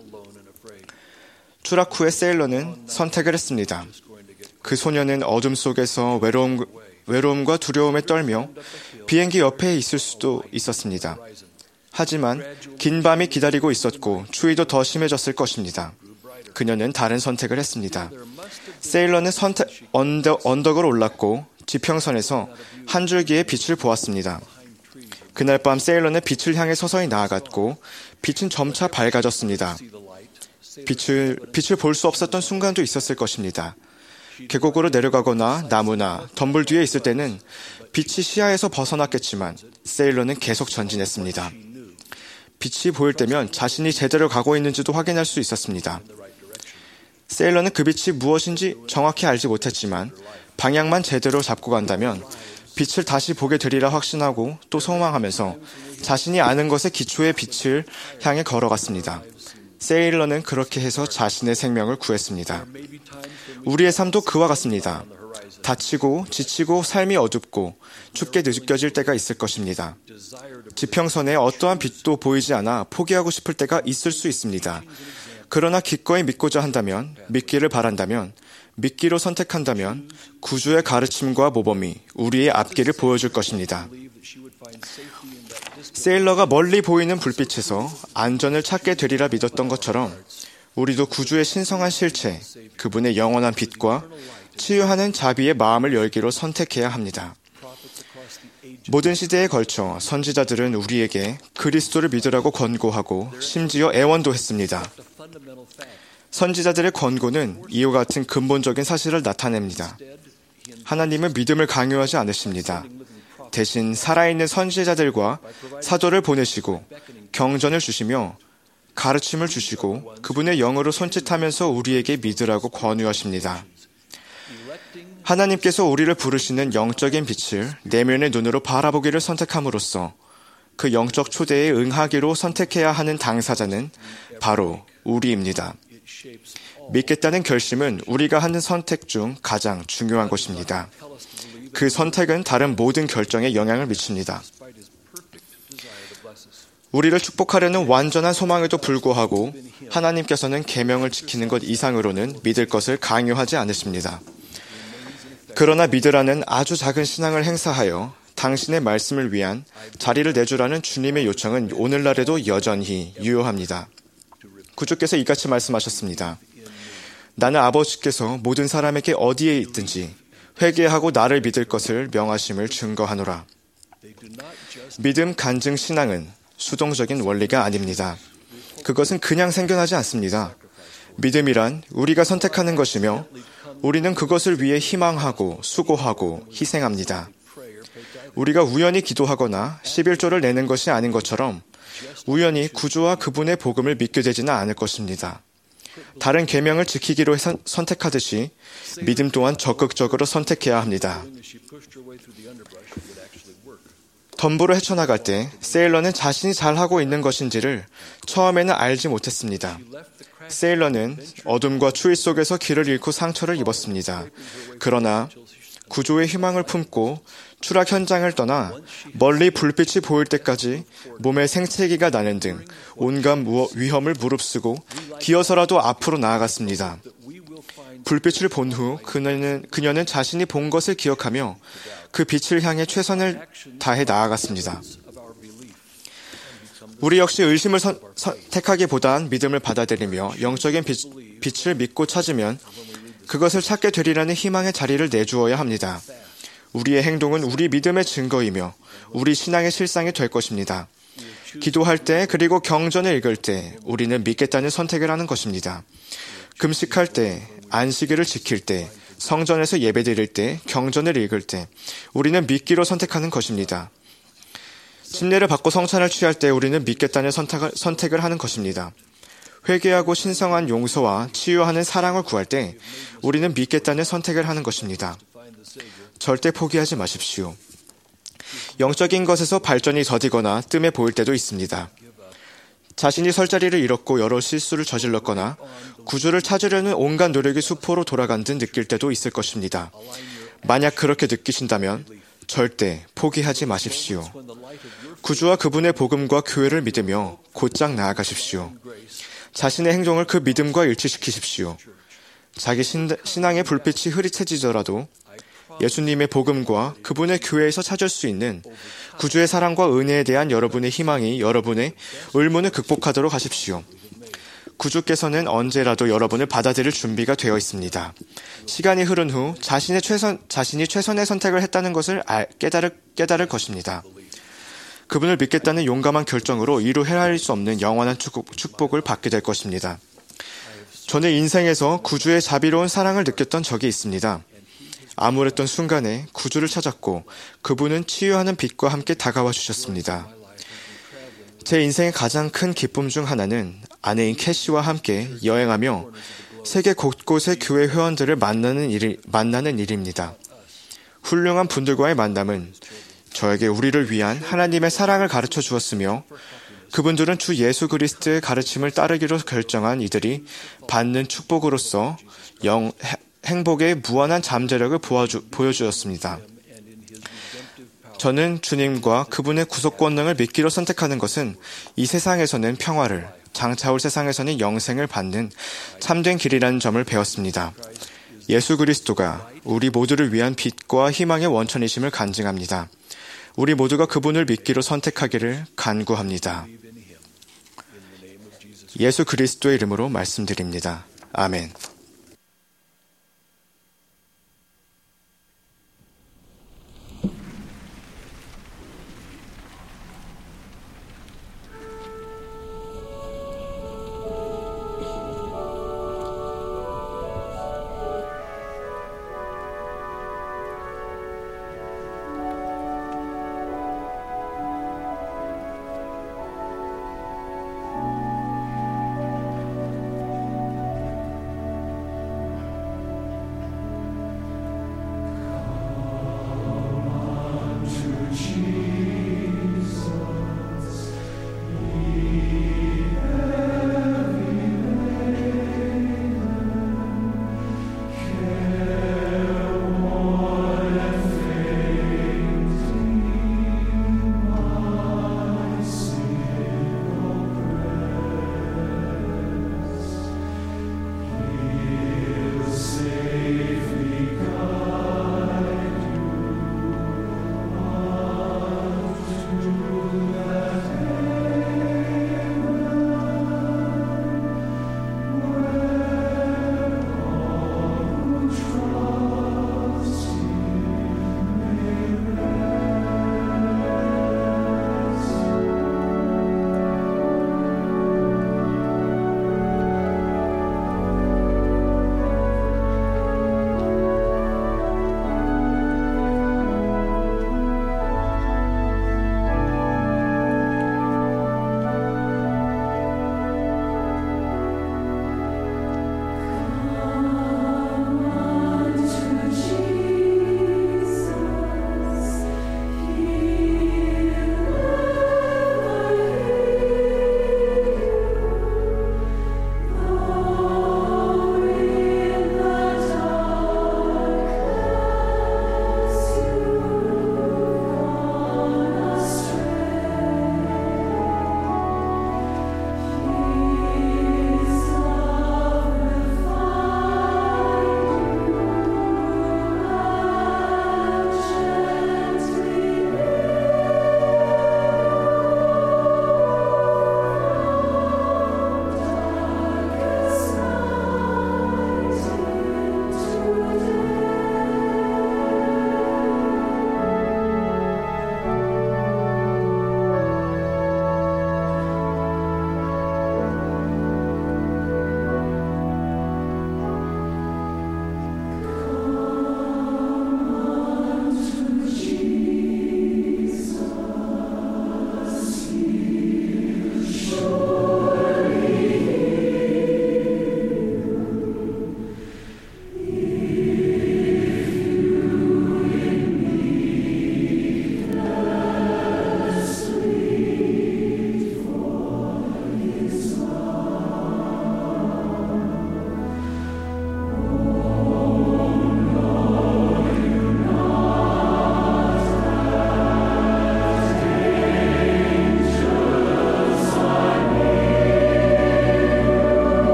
추락 후에 세일러는 선택을 했습니다. 그 소녀는 어둠 속에서 외로움, 외로움과 두려움에 떨며 비행기 옆에 있을 수도 있었습니다. 하지만 긴 밤이 기다리고 있었고 추위도 더 심해졌을 것입니다. 그녀는 다른 선택을 했습니다. 세일러는 선택, 언덕, 언덕을 올랐고 지평선에서 한 줄기의 빛을 보았습니다. 그날 밤 세일러는 빛을 향해 서서히 나아갔고 빛은 점차 밝아졌습니다. 빛을, 빛을 볼 수 없었던 순간도 있었을 것입니다. 계곡으로 내려가거나 나무나 덤불 뒤에 있을 때는 빛이 시야에서 벗어났겠지만 세일러는 계속 전진했습니다. 빛이 보일 때면 자신이 제대로 가고 있는지도 확인할 수 있었습니다. 세일러는 그 빛이 무엇인지 정확히 알지 못했지만 방향만 제대로 잡고 간다면 빛을 다시 보게 되리라 확신하고 또 소망하면서 자신이 아는 것의 기초의 빛을 향해 걸어갔습니다. 세일러는 그렇게 해서 자신의 생명을 구했습니다. 우리의 삶도 그와 같습니다. 다치고 지치고 삶이 어둡고 춥게 느껴질 때가 있을 것입니다. 지평선에 어떠한 빛도 보이지 않아 포기하고 싶을 때가 있을 수 있습니다. 그러나 기꺼이 믿고자 한다면, 믿기를 바란다면, 믿기로 선택한다면 구주의 가르침과 모범이 우리의 앞길을 보여줄 것입니다. 세일러가 멀리 보이는 불빛에서 안전을 찾게 되리라 믿었던 것처럼 우리도 구주의 신성한 실체, 그분의 영원한 빛과 치유하는 자비의 마음을 열기로 선택해야 합니다. 모든 시대에 걸쳐 선지자들은 우리에게 그리스도를 믿으라고 권고하고 심지어 애원도 했습니다. 선지자들의 권고는 이와 같은 근본적인 사실을 나타냅니다. 하나님은 믿음을 강요하지 않으십니다. 대신 살아있는 선지자들과 사도를 보내시고 경전을 주시며 가르침을 주시고 그분의 영으로 손짓하면서 우리에게 믿으라고 권유하십니다. 하나님께서 우리를 부르시는 영적인 빛을 내면의 눈으로 바라보기를 선택함으로써 그 영적 초대에 응하기로 선택해야 하는 당사자는 바로 우리입니다. 믿겠다는 결심은 우리가 하는 선택 중 가장 중요한 것입니다. 그 선택은 다른 모든 결정에 영향을 미칩니다. 우리를 축복하려는 완전한 소망에도 불구하고 하나님께서는 계명을 지키는 것 이상으로는 믿을 것을 강요하지 않으십니다. 그러나 믿으라는 아주 작은 신앙을 행사하여 당신의 말씀을 위한 자리를 내주라는 주님의 요청은 오늘날에도 여전히 유효합니다. 구주께서 이같이 말씀하셨습니다. 나는 아버지께서 모든 사람에게 어디에 있든지 회개하고 나를 믿을 것을 명하심을 증거하노라. 믿음 간증 신앙은 수동적인 원리가 아닙니다. 그것은 그냥 생겨나지 않습니다. 믿음이란 우리가 선택하는 것이며 우리는 그것을 위해 희망하고 수고하고 희생합니다. 우리가 우연히 기도하거나 십일조를 내는 것이 아닌 것처럼 우연히 구주와 그분의 복음을 믿게 되지는 않을 것입니다. 다른 계명을 지키기로 선, 선택하듯이 믿음 또한 적극적으로 선택해야 합니다. 덤불을 헤쳐나갈 때 세일러는 자신이 잘하고 있는 것인지를 처음에는 알지 못했습니다. 세일러는 어둠과 추위 속에서 길을 잃고 상처를 입었습니다. 그러나 구조의 희망을 품고 추락 현장을 떠나 멀리 불빛이 보일 때까지 몸에 생채기가 나는 등 온갖 위험을 무릅쓰고 기어서라도 앞으로 나아갔습니다. 불빛을 본 후 그녀는, 그녀는 자신이 본 것을 기억하며 그 빛을 향해 최선을 다해 나아갔습니다. 우리 역시 의심을 선, 선택하기보단 믿음을 받아들이며 영적인 빛, 빛을 믿고 찾으면 그것을 찾게 되리라는 희망의 자리를 내주어야 합니다. 우리의 행동은 우리 믿음의 증거이며 우리 신앙의 실상이 될 것입니다. 기도할 때 그리고 경전을 읽을 때 우리는 믿겠다는 선택을 하는 것입니다. 금식할 때, 안식일을 지킬 때, 성전에서 예배드릴 때, 경전을 읽을 때 우리는 믿기로 선택하는 것입니다. 침례를 받고 성찬을 취할 때 우리는 믿겠다는 선택을, 선택을 하는 것입니다. 회개하고 신성한 용서와 치유하는 사랑을 구할 때 우리는 믿겠다는 선택을 하는 것입니다. 절대 포기하지 마십시오. 영적인 것에서 발전이 더디거나 뜸해 보일 때도 있습니다. 자신이 설 자리를 잃었고 여러 실수를 저질렀거나 구주를 찾으려는 온갖 노력이 수포로 돌아간 듯 느낄 때도 있을 것입니다. 만약 그렇게 느끼신다면 절대 포기하지 마십시오. 구주와 그분의 복음과 교회를 믿으며 곧장 나아가십시오. 자신의 행동을 그 믿음과 일치시키십시오. 자기 신, 신앙의 불빛이 흐릿해지더라도 예수님의 복음과 그분의 교회에서 찾을 수 있는 구주의 사랑과 은혜에 대한 여러분의 희망이 여러분의 의문을 극복하도록 하십시오. 구주께서는 언제라도 여러분을 받아들일 준비가 되어 있습니다. 시간이 흐른 후 자신의 최선, 자신이 최선의 선택을 했다는 것을 알, 깨달을, 깨달을 것입니다. 그분을 믿겠다는 용감한 결정으로 이루 헤아릴 수 없는 영원한 축복, 축복을 받게 될 것입니다. 저는 인생에서 구주의 자비로운 사랑을 느꼈던 적이 있습니다. 암울했던 순간에 구주를 찾았고 그분은 치유하는 빛과 함께 다가와 주셨습니다. 제 인생의 가장 큰 기쁨 중 하나는 아내인 캐시와 함께 여행하며 세계 곳곳의 교회 회원들을 만나는, 일, 만나는 일입니다. 훌륭한 분들과의 만남은 저에게 우리를 위한 하나님의 사랑을 가르쳐 주었으며 그분들은 주 예수 그리스도의 가르침을 따르기로 결정한 이들이 받는 축복으로서 영, 행복의 무한한 잠재력을 보여주, 보여주었습니다. 저는 주님과 그분의 구속 권능을 믿기로 선택하는 것은 이 세상에서는 평화를, 장차 올 세상에서는 영생을 받는 참된 길이라는 점을 배웠습니다. 예수 그리스도가 우리 모두를 위한 빛과 희망의 원천이심을 간증합니다. 우리 모두가 그분을 믿기로 선택하기를 간구합니다. 예수 그리스도의 이름으로 말씀드립니다. 아멘.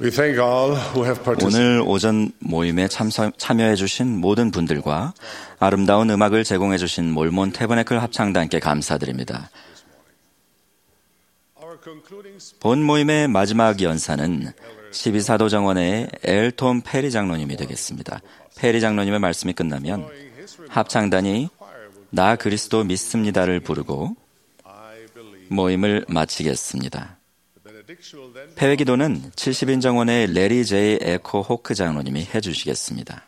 We thank all who have participated. 오늘 오전 모임에 참서, 참여해 주신 모든 분들과 아름다운 음악을 제공해 주신 몰몬 태버네클 합창단께 감사드립니다. 본 모임의 마지막 연사는 십이 사도 정원의 엘톰 페리 장로님이 되겠습니다. 페리 장로님의 말씀이 끝나면 합창단이 나 그리스도 믿습니다를 부르고 모임을 마치겠습니다. 폐회기도는 칠십 인 정원의 레리 제이 에코 호크 장로님이 해주시겠습니다.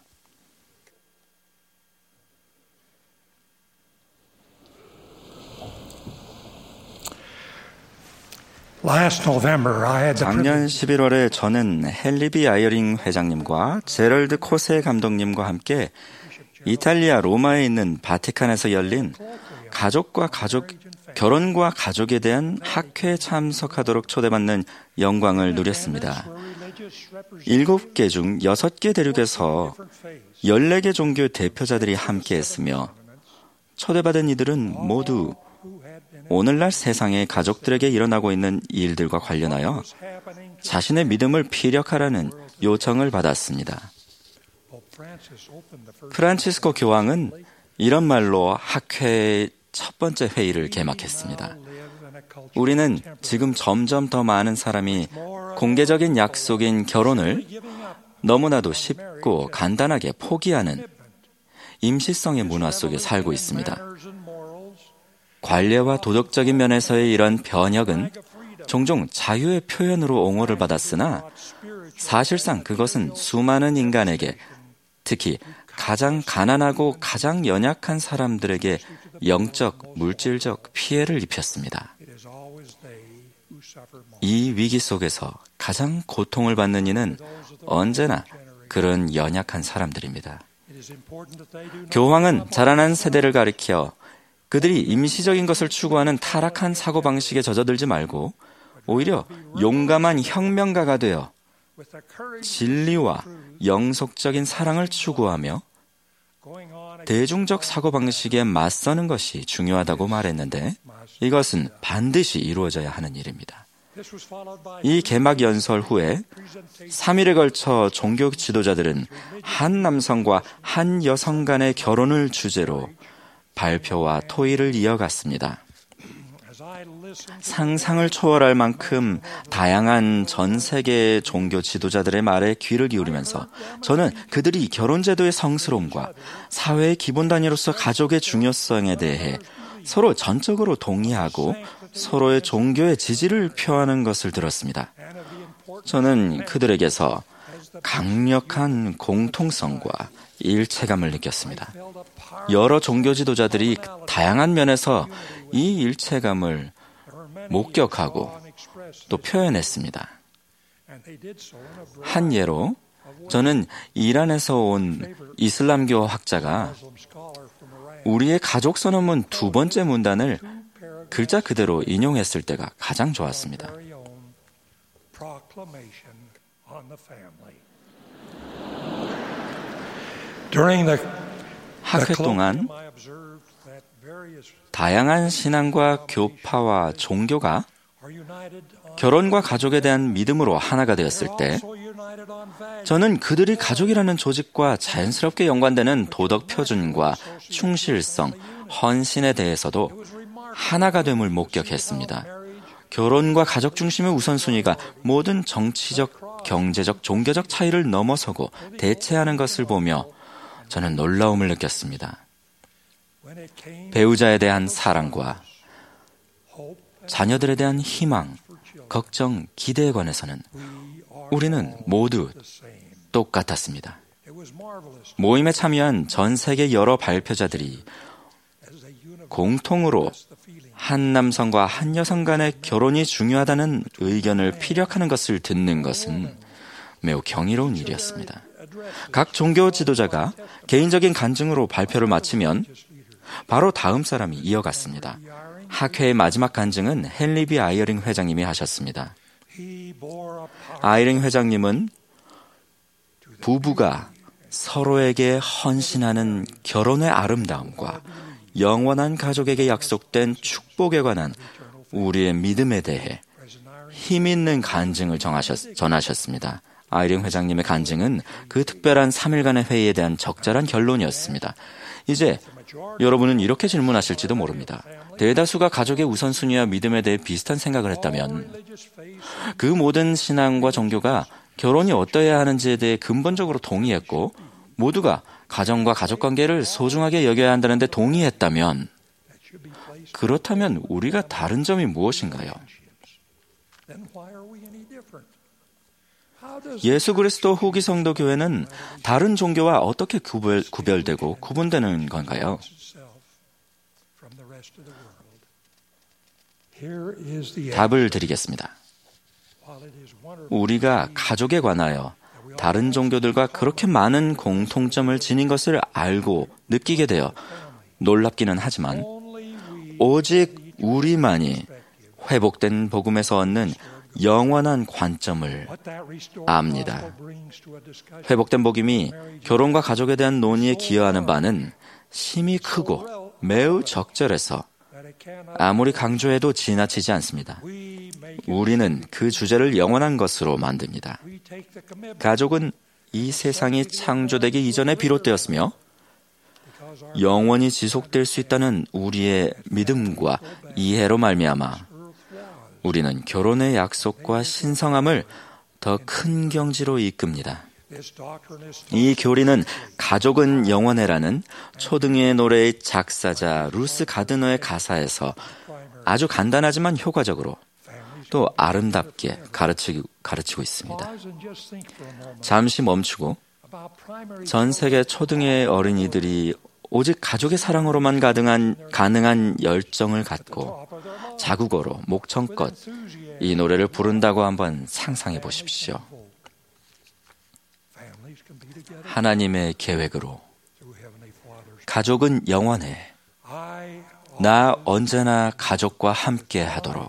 작년 십일월에 저는 헨리비 아이어링 회장님과 제럴드 코세 감독님과 함께 이탈리아 로마에 있는 바티칸에서 열린 가족과 가족, 결혼과 가족에 대한 학회에 참석하도록 초대받는 영광을 누렸습니다. 일곱 개 중 여섯 개 대륙에서 열네 개 종교 대표자들이 함께했으며 초대받은 이들은 모두 오늘날 세상의 가족들에게 일어나고 있는 일들과 관련하여 자신의 믿음을 피력하라는 요청을 받았습니다. 프란치스코 교황은 이런 말로 학회의 첫 번째 회의를 개막했습니다. 우리는 지금 점점 더 많은 사람이 공개적인 약속인 결혼을 너무나도 쉽고 간단하게 포기하는 임시성의 문화 속에 살고 있습니다. 관례와 도덕적인 면에서의 이런 변혁은 종종 자유의 표현으로 옹호를 받았으나 사실상 그것은 수많은 인간에게, 특히 가장 가난하고 가장 연약한 사람들에게 영적, 물질적 피해를 입혔습니다. 이 위기 속에서 가장 고통을 받는 이는 언제나 그런 연약한 사람들입니다. 교황은 자라난 세대를 가리켜 그들이 임시적인 것을 추구하는 타락한 사고방식에 젖어들지 말고 오히려 용감한 혁명가가 되어 진리와 영속적인 사랑을 추구하며 대중적 사고방식에 맞서는 것이 중요하다고 말했는데 이것은 반드시 이루어져야 하는 일입니다. 이 개막 연설 후에 삼 일에 걸쳐 종교 지도자들은 한 남성과 한 여성 간의 결혼을 주제로 발표와 토의를 이어갔습니다. 상상을 초월할 만큼 다양한 전 세계 종교 지도자들의 말에 귀를 기울이면서 저는 그들이 결혼제도의 성스러움과 사회의 기본 단위로서 가족의 중요성에 대해 서로 전적으로 동의하고 서로의 종교의 지지를 표하는 것을 들었습니다. 저는 그들에게서 강력한 공통성과 일체감을 느꼈습니다. 여러 종교 지도자들이 다양한 면에서 이 일체감을 목격하고 또 표현했습니다. 한 예로 저는 이란에서 온 이슬람교 학자가 우리의 가족 선언문 두 번째 문단을 글자 그대로 인용했을 때가 가장 좋았습니다. 학회 동안 다양한 신앙과 교파와 종교가 결혼과 가족에 대한 믿음으로 하나가 되었을 때 저는 그들이 가족이라는 조직과 자연스럽게 연관되는 도덕 표준과 충실성, 헌신에 대해서도 하나가 됨을 목격했습니다. 결혼과 가족 중심의 우선순위가 모든 정치적, 경제적, 종교적 차이를 넘어서고 대체하는 것을 보며 저는 놀라움을 느꼈습니다. 배우자에 대한 사랑과 자녀들에 대한 희망, 걱정, 기대에 관해서는 우리는 모두 똑같았습니다. 모임에 참여한 전 세계 여러 발표자들이 공통으로 한 남성과 한 여성 간의 결혼이 중요하다는 의견을 피력하는 것을 듣는 것은 매우 경이로운 일이었습니다. 각 종교 지도자가 개인적인 간증으로 발표를 마치면 바로 다음 사람이 이어갔습니다. 학회의 마지막 간증은 헨리비 아이어링 회장님이 하셨습니다. 아이어링 회장님은 부부가 서로에게 헌신하는 결혼의 아름다움과 영원한 가족에게 약속된 축복에 관한 우리의 믿음에 대해 힘 있는 간증을 정하셨, 전하셨습니다. 아이링 회장님의 간증은 그 특별한 삼 일간의 회의에 대한 적절한 결론이었습니다. 이제 여러분은 이렇게 질문하실지도 모릅니다. 대다수가 가족의 우선순위와 믿음에 대해 비슷한 생각을 했다면 그 모든 신앙과 종교가 결혼이 어떠해야 하는지에 대해 근본적으로 동의했고 모두가 가정과 가족관계를 소중하게 여겨야 한다는 데 동의했다면 그렇다면 우리가 다른 점이 무엇인가요? 예수 그리스도 후기 성도 교회는 다른 종교와 어떻게 구별, 구별되고 구분되는 건가요? 답을 드리겠습니다. 우리가 가족에 관하여 다른 종교들과 그렇게 많은 공통점을 지닌 것을 알고 느끼게 되어 놀랍기는 하지만 오직 우리만이 회복된 복음에서 얻는 영원한 관점을 압니다. 회복된 복음이 결혼과 가족에 대한 논의에 기여하는 바는 심히 크고 매우 적절해서 아무리 강조해도 지나치지 않습니다. 우리는 그 주제를 영원한 것으로 만듭니다. 가족은 이 세상이 창조되기 이전에 비롯되었으며 영원히 지속될 수 있다는 우리의 믿음과 이해로 말미암아 우리는 결혼의 약속과 신성함을 더 큰 경지로 이끕니다. 이 교리는 가족은 영원해라는 초등의 노래의 작사자 루스 가드너의 가사에서 아주 간단하지만 효과적으로 또 아름답게 가르치고, 가르치고 있습니다. 잠시 멈추고 전 세계 초등의 어린이들이 오직 가족의 사랑으로만 가능한, 가능한 열정을 갖고 자국어로 목청껏 이 노래를 부른다고 한번 상상해 보십시오. 하나님의 계획으로 가족은 영원해. 나 언제나 가족과 함께 하도록.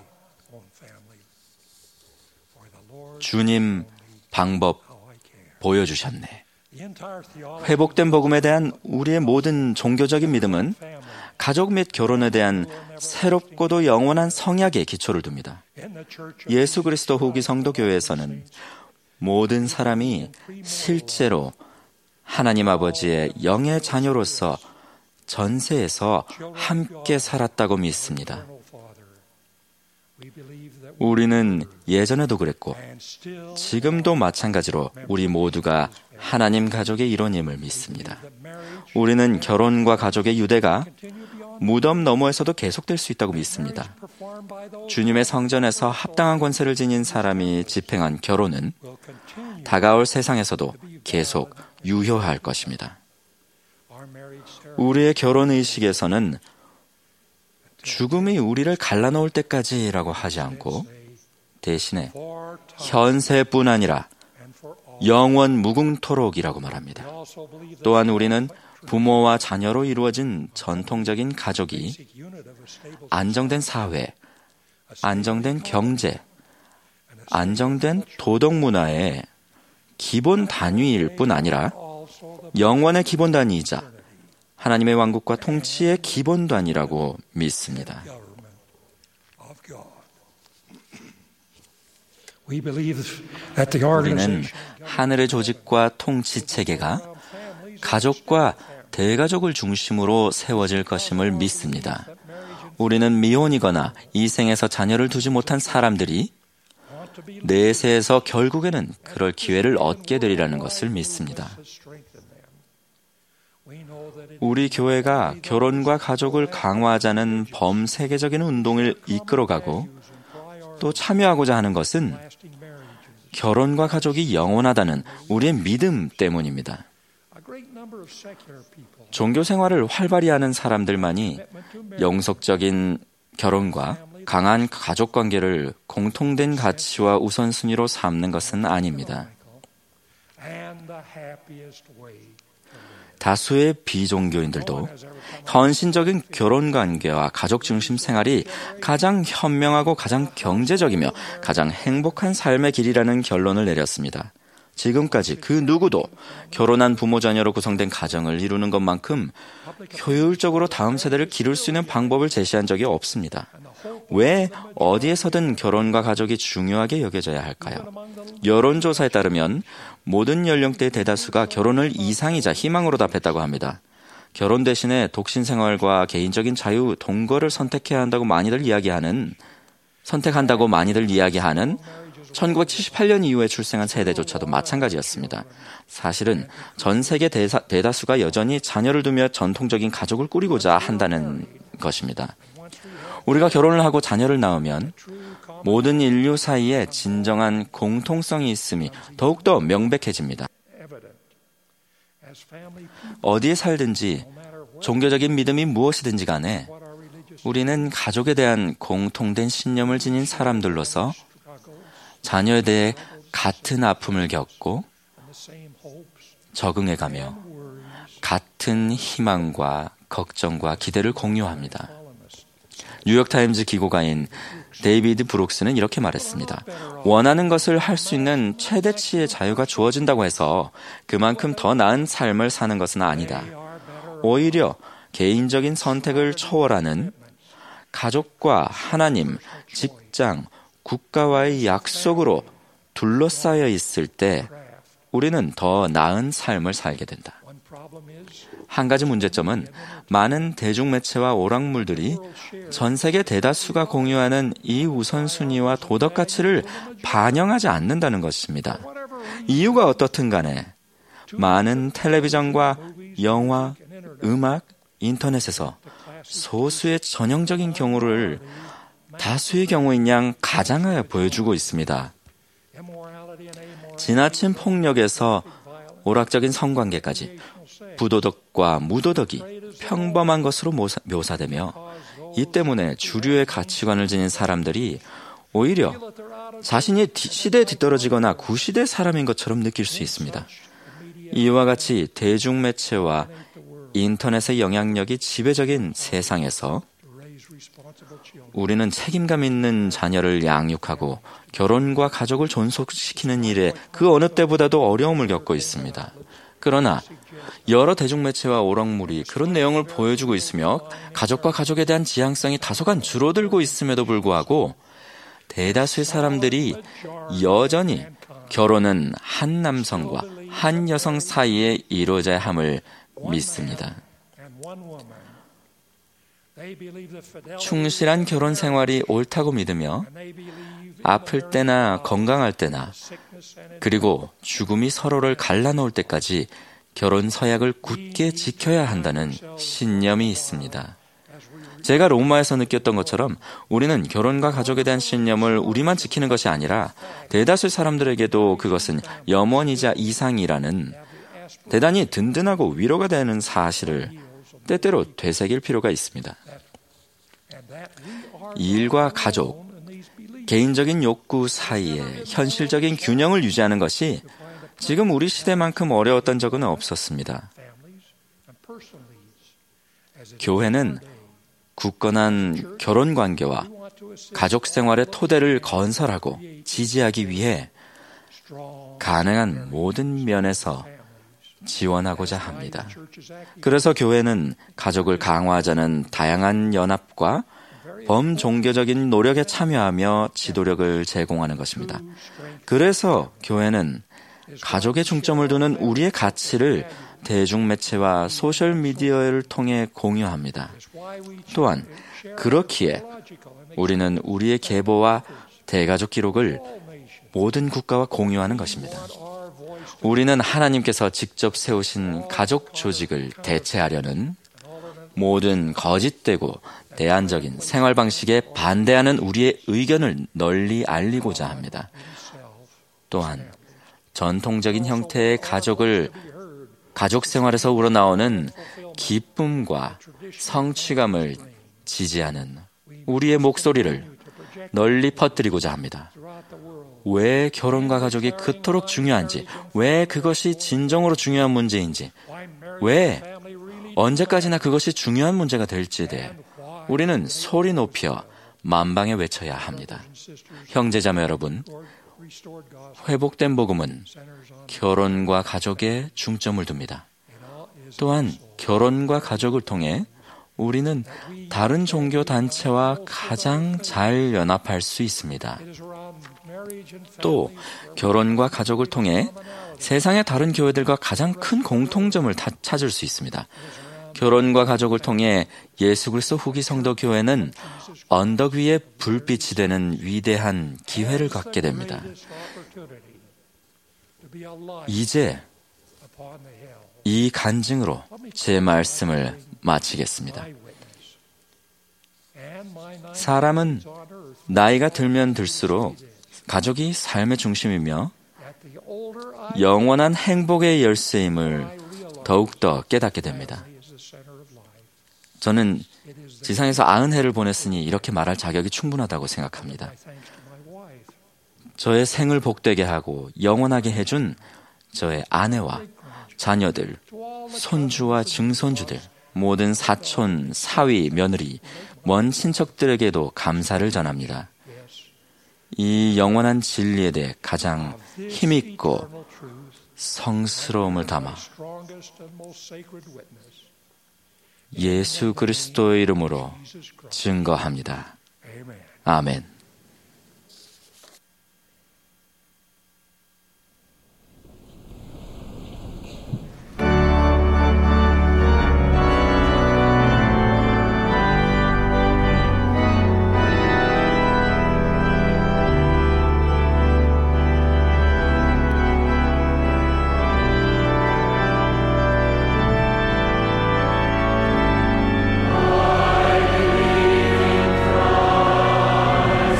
주님 방법 보여주셨네. 회복된 복음에 대한 우리의 모든 종교적인 믿음은 가족 및 결혼에 대한 새롭고도 영원한 성약에 기초를 둡니다. 예수 그리스도 후기 성도교회에서는 모든 사람이 실제로 하나님 아버지의 영의 자녀로서 전세에서 함께 살았다고 믿습니다. 우리는 예전에도 그랬고 지금도 마찬가지로 우리 모두가 하나님 가족의 일원임을 믿습니다. 우리는 결혼과 가족의 유대가 무덤 너머에서도 계속될 수 있다고 믿습니다. 주님의 성전에서 합당한 권세를 지닌 사람이 집행한 결혼은 다가올 세상에서도 계속 유효할 것입니다. 우리의 결혼 의식에서는 죽음이 우리를 갈라놓을 때까지라고 하지 않고 대신에 현세뿐 아니라 영원 무궁토록이라고 말합니다. 또한 우리는 부모와 자녀로 이루어진 전통적인 가족이 안정된 사회, 안정된 경제, 안정된 도덕 문화의 기본 단위일 뿐 아니라 영원의 기본 단위이자 하나님의 왕국과 통치의 기본 단위라고 믿습니다. 우리는 하늘의 조직과 통치 체계가 가족과 대가족을 중심으로 세워질 것임을 믿습니다. 우리는 미혼이거나 이 생에서 자녀를 두지 못한 사람들이 내세에서 결국에는 그럴 기회를 얻게 되리라는 것을 믿습니다. 우리 교회가 결혼과 가족을 강화하자는 범세계적인 운동을 이끌어가고 또 참여하고자 하는 것은 결혼과 가족이 영원하다는 우리의 믿음 때문입니다. 종교 생활을 활발히 하는 사람들만이 영속적인 결혼과 강한 가족 관계를 공통된 가치와 우선순위로 삼는 것은 아닙니다. 다수의 비종교인들도 헌신적인 결혼관계와 가족 중심 생활이 가장 현명하고 가장 경제적이며 가장 행복한 삶의 길이라는 결론을 내렸습니다. 지금까지 그 누구도 결혼한 부모 자녀로 구성된 가정을 이루는 것만큼 효율적으로 다음 세대를 기를 수 있는 방법을 제시한 적이 없습니다. 왜 어디에서든 결혼과 가족이 중요하게 여겨져야 할까요? 여론조사에 따르면 모든 연령대 대다수가 결혼을 이상이자 희망으로 답했다고 합니다. 결혼 대신에 독신 생활과 개인적인 자유, 동거를 선택해야 한다고 많이들 이야기하는, 선택한다고 많이들 이야기하는 천구백칠십팔 년 이후에 출생한 세대조차도 마찬가지였습니다. 사실은 전 세계 대사, 대다수가 여전히 자녀를 두며 전통적인 가족을 꾸리고자 한다는 것입니다. 우리가 결혼을 하고 자녀를 낳으면 모든 인류 사이에 진정한 공통성이 있음이 더욱더 명백해집니다. 어디에 살든지 종교적인 믿음이 무엇이든지 간에 우리는 가족에 대한 공통된 신념을 지닌 사람들로서 자녀에 대해 같은 아픔을 겪고 적응해가며 같은 희망과 걱정과 기대를 공유합니다. 뉴욕타임즈 기고가인 데이비드 브룩스는 이렇게 말했습니다. 원하는 것을 할 수 있는 최대치의 자유가 주어진다고 해서 그만큼 더 나은 삶을 사는 것은 아니다. 오히려 개인적인 선택을 초월하는 가족과 하나님, 직장, 국가와의 약속으로 둘러싸여 있을 때 우리는 더 나은 삶을 살게 된다. 한 가지 문제점은 많은 대중매체와 오락물들이 전 세계 대다수가 공유하는 이 우선순위와 도덕 가치를 반영하지 않는다는 것입니다. 이유가 어떻든 간에 많은 텔레비전과 영화, 음악, 인터넷에서 소수의 전형적인 경우를 다수의 경우인 양 가장하여 보여주고 있습니다. 지나친 폭력에서 오락적인 성관계까지 부도덕과 무도덕이 평범한 것으로 묘사되며 이 때문에 주류의 가치관을 지닌 사람들이 오히려 자신이 시대에 뒤떨어지거나 구시대 사람인 것처럼 느낄 수 있습니다. 이와 같이 대중매체와 인터넷의 영향력이 지배적인 세상에서 우리는 책임감 있는 자녀를 양육하고 결혼과 가족을 존속시키는 일에 그 어느 때보다도 어려움을 겪고 있습니다. 그러나 여러 대중매체와 오락물이 그런 내용을 보여주고 있으며 가족과 가족에 대한 지향성이 다소간 줄어들고 있음에도 불구하고 대다수의 사람들이 여전히 결혼은 한 남성과 한 여성 사이에 이루어져야 함을 믿습니다. 충실한 결혼 생활이 옳다고 믿으며 아플 때나 건강할 때나 그리고 죽음이 서로를 갈라놓을 때까지 결혼 서약을 굳게 지켜야 한다는 신념이 있습니다. 제가 로마에서 느꼈던 것처럼 우리는 결혼과 가족에 대한 신념을 우리만 지키는 것이 아니라 대다수 사람들에게도 그것은 염원이자 이상이라는 대단히 든든하고 위로가 되는 사실을 때때로 되새길 필요가 있습니다. 일과 가족, 개인적인 욕구 사이에 현실적인 균형을 유지하는 것이 지금 우리 시대만큼 어려웠던 적은 없었습니다. 교회는 굳건한 결혼 관계와 가족 생활의 토대를 건설하고 지지하기 위해 가능한 모든 면에서 지원하고자 합니다. 그래서 교회는 가족을 강화하자는 다양한 연합과 범종교적인 노력에 참여하며 지도력을 제공하는 것입니다. 그래서 교회는 가족에 중점을 두는 우리의 가치를 대중매체와 소셜미디어를 통해 공유합니다. 또한 그렇기에 우리는 우리의 계보와 대가족 기록을 모든 국가와 공유하는 것입니다. 우리는 하나님께서 직접 세우신 가족 조직을 대체하려는 모든 거짓되고 대안적인 생활 방식에 반대하는 우리의 의견을 널리 알리고자 합니다. 또한 전통적인 형태의 가족을 가족 생활에서 우러나오는 기쁨과 성취감을 지지하는 우리의 목소리를 널리 퍼뜨리고자 합니다. 왜 결혼과 가족이 그토록 중요한지, 왜 그것이 진정으로 중요한 문제인지, 왜 언제까지나 그것이 중요한 문제가 될지에 대해 우리는 소리 높여 만방에 외쳐야 합니다. 형제자매 여러분, 회복된 복음은 결혼과 가족에 중점을 둡니다. 또한 결혼과 가족을 통해 우리는 다른 종교 단체와 가장 잘 연합할 수 있습니다. 또 결혼과 가족을 통해 세상의 다른 교회들과 가장 큰 공통점을 찾을 수 있습니다. 결혼과 가족을 통해 예수 그리스도 후기 성도 교회는 언덕 위에 불빛이 되는 위대한 기회를 갖게 됩니다. 이제 이 간증으로 제 말씀을 마치겠습니다. 사람은 나이가 들면 들수록 가족이 삶의 중심이며 영원한 행복의 열쇠임을 더욱더 깨닫게 됩니다. 저는 지상에서 아흔 해를 보냈으니 이렇게 말할 자격이 충분하다고 생각합니다. 저의 생을 복되게 하고 영원하게 해준 저의 아내와 자녀들, 손주와 증손주들, 모든 사촌, 사위, 며느리, 먼 친척들에게도 감사를 전합니다. 이 영원한 진리에 대해 가장 힘있고 성스러움을 담아 예수 그리스도의 이름으로 증거합니다. 아멘. I believe in Christ.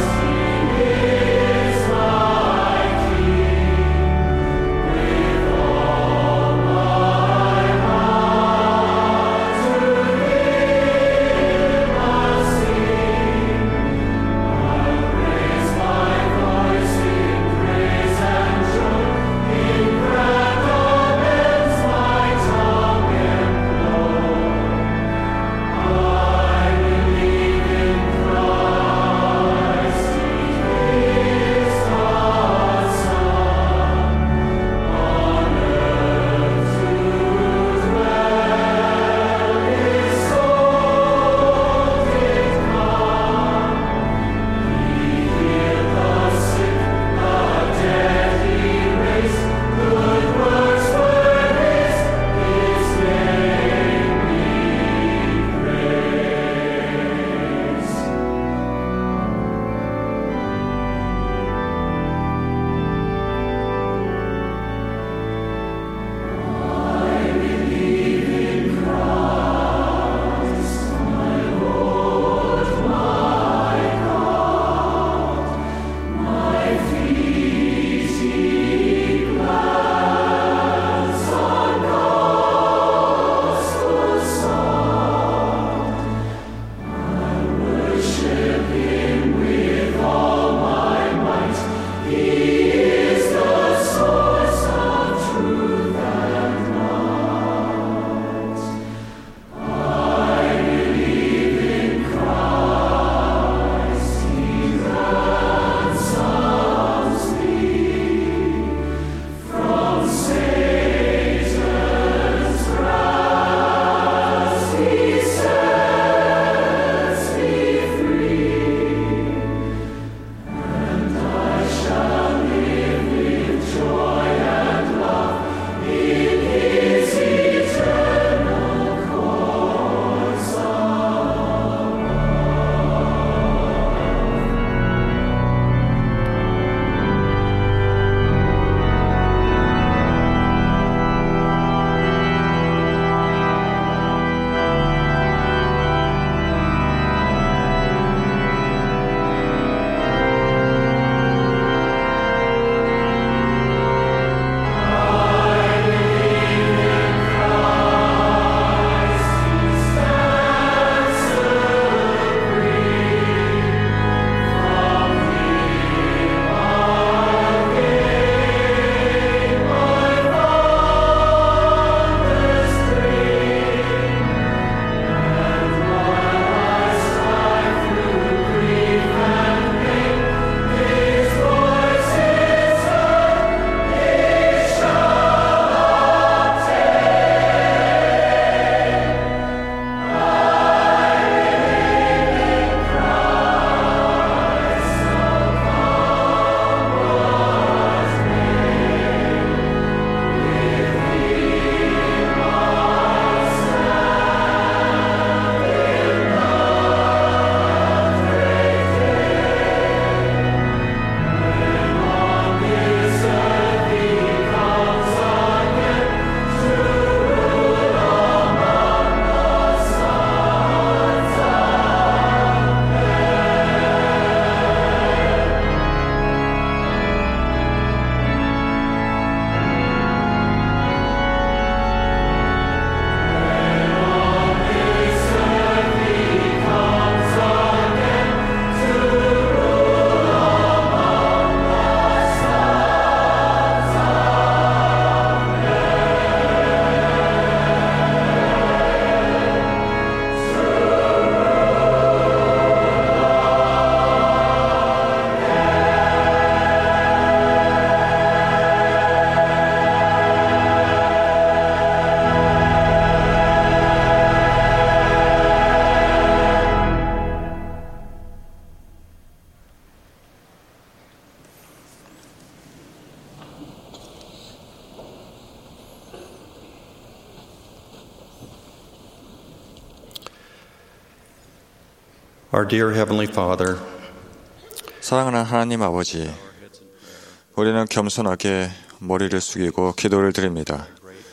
Our dear Heavenly Father, 사랑하는 하나님 아버지, 우리는 겸손하게 머리를 숙이고 기도를 드립니다.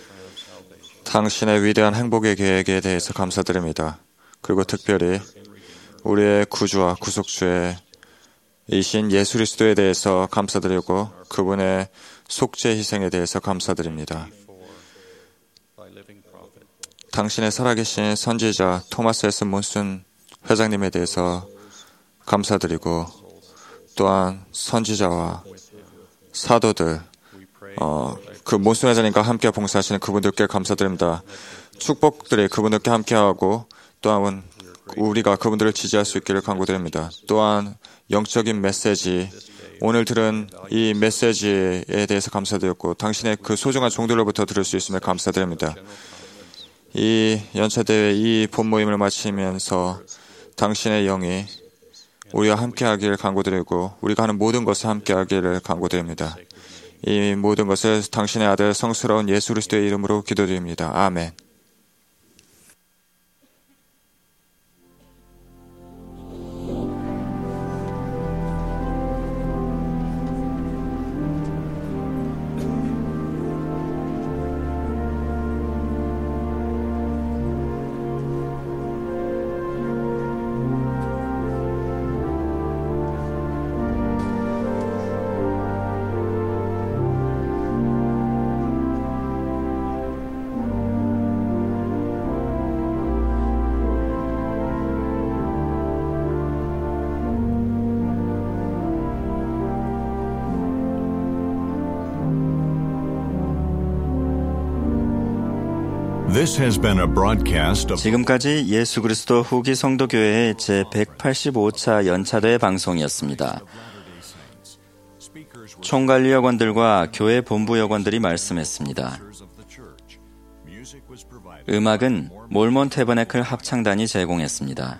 당신의 위대한 행복의 계획에 대해서 감사드립니다. 그리고 특별히 우리의 구주와 구속주의 이신 예수 그리스도에 대해서 감사드리고 그분의 속죄 희생에 대해서 감사드립니다. 당신의 살아계신 선지자 토마스 에스 몬슨 회장님에 대해서 감사드리고 또한 선지자와 사도들, 어, 그 몬슨 회장님과 함께 봉사하시는 그분들께 감사드립니다. 축복들이 그분들께 함께하고 또한 우리가 그분들을 지지할 수 있기를 간구드립니다. 또한 영적인 메시지, 오늘 들은 이 메시지에 대해서 감사드렸고 당신의 그 소중한 종들로부터 들을 수 있음에 감사드립니다. 이 연차대회 이 본모임을 마치면서 당신의 영이 우리와 함께하기를 간구드리고 우리가 하는 모든 것을 함께하기를 간구드립니다. 이 모든 것을 당신의 아들 성스러운 예수 그리스도의 이름으로 기도드립니다. 아멘. This has been a broadcast of 지금까지 예수 그리스도 후기 성도교회의 제백팔십오 차 연차대 방송이었습니다. 총관리 여관들과 교회 본부 여관들이 말씀했습니다. 음악은 몰몬 태버네클 합창단이 제공했습니다.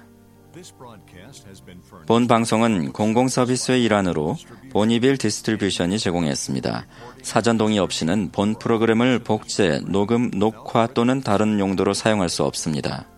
본 방송은 공공 서비스의 일환으로 보니빌 디스트리뷰션이 제공했습니다. 사전 동의 없이는 본 프로그램을 복제, 녹음, 녹화 또는 다른 용도로 사용할 수 없습니다.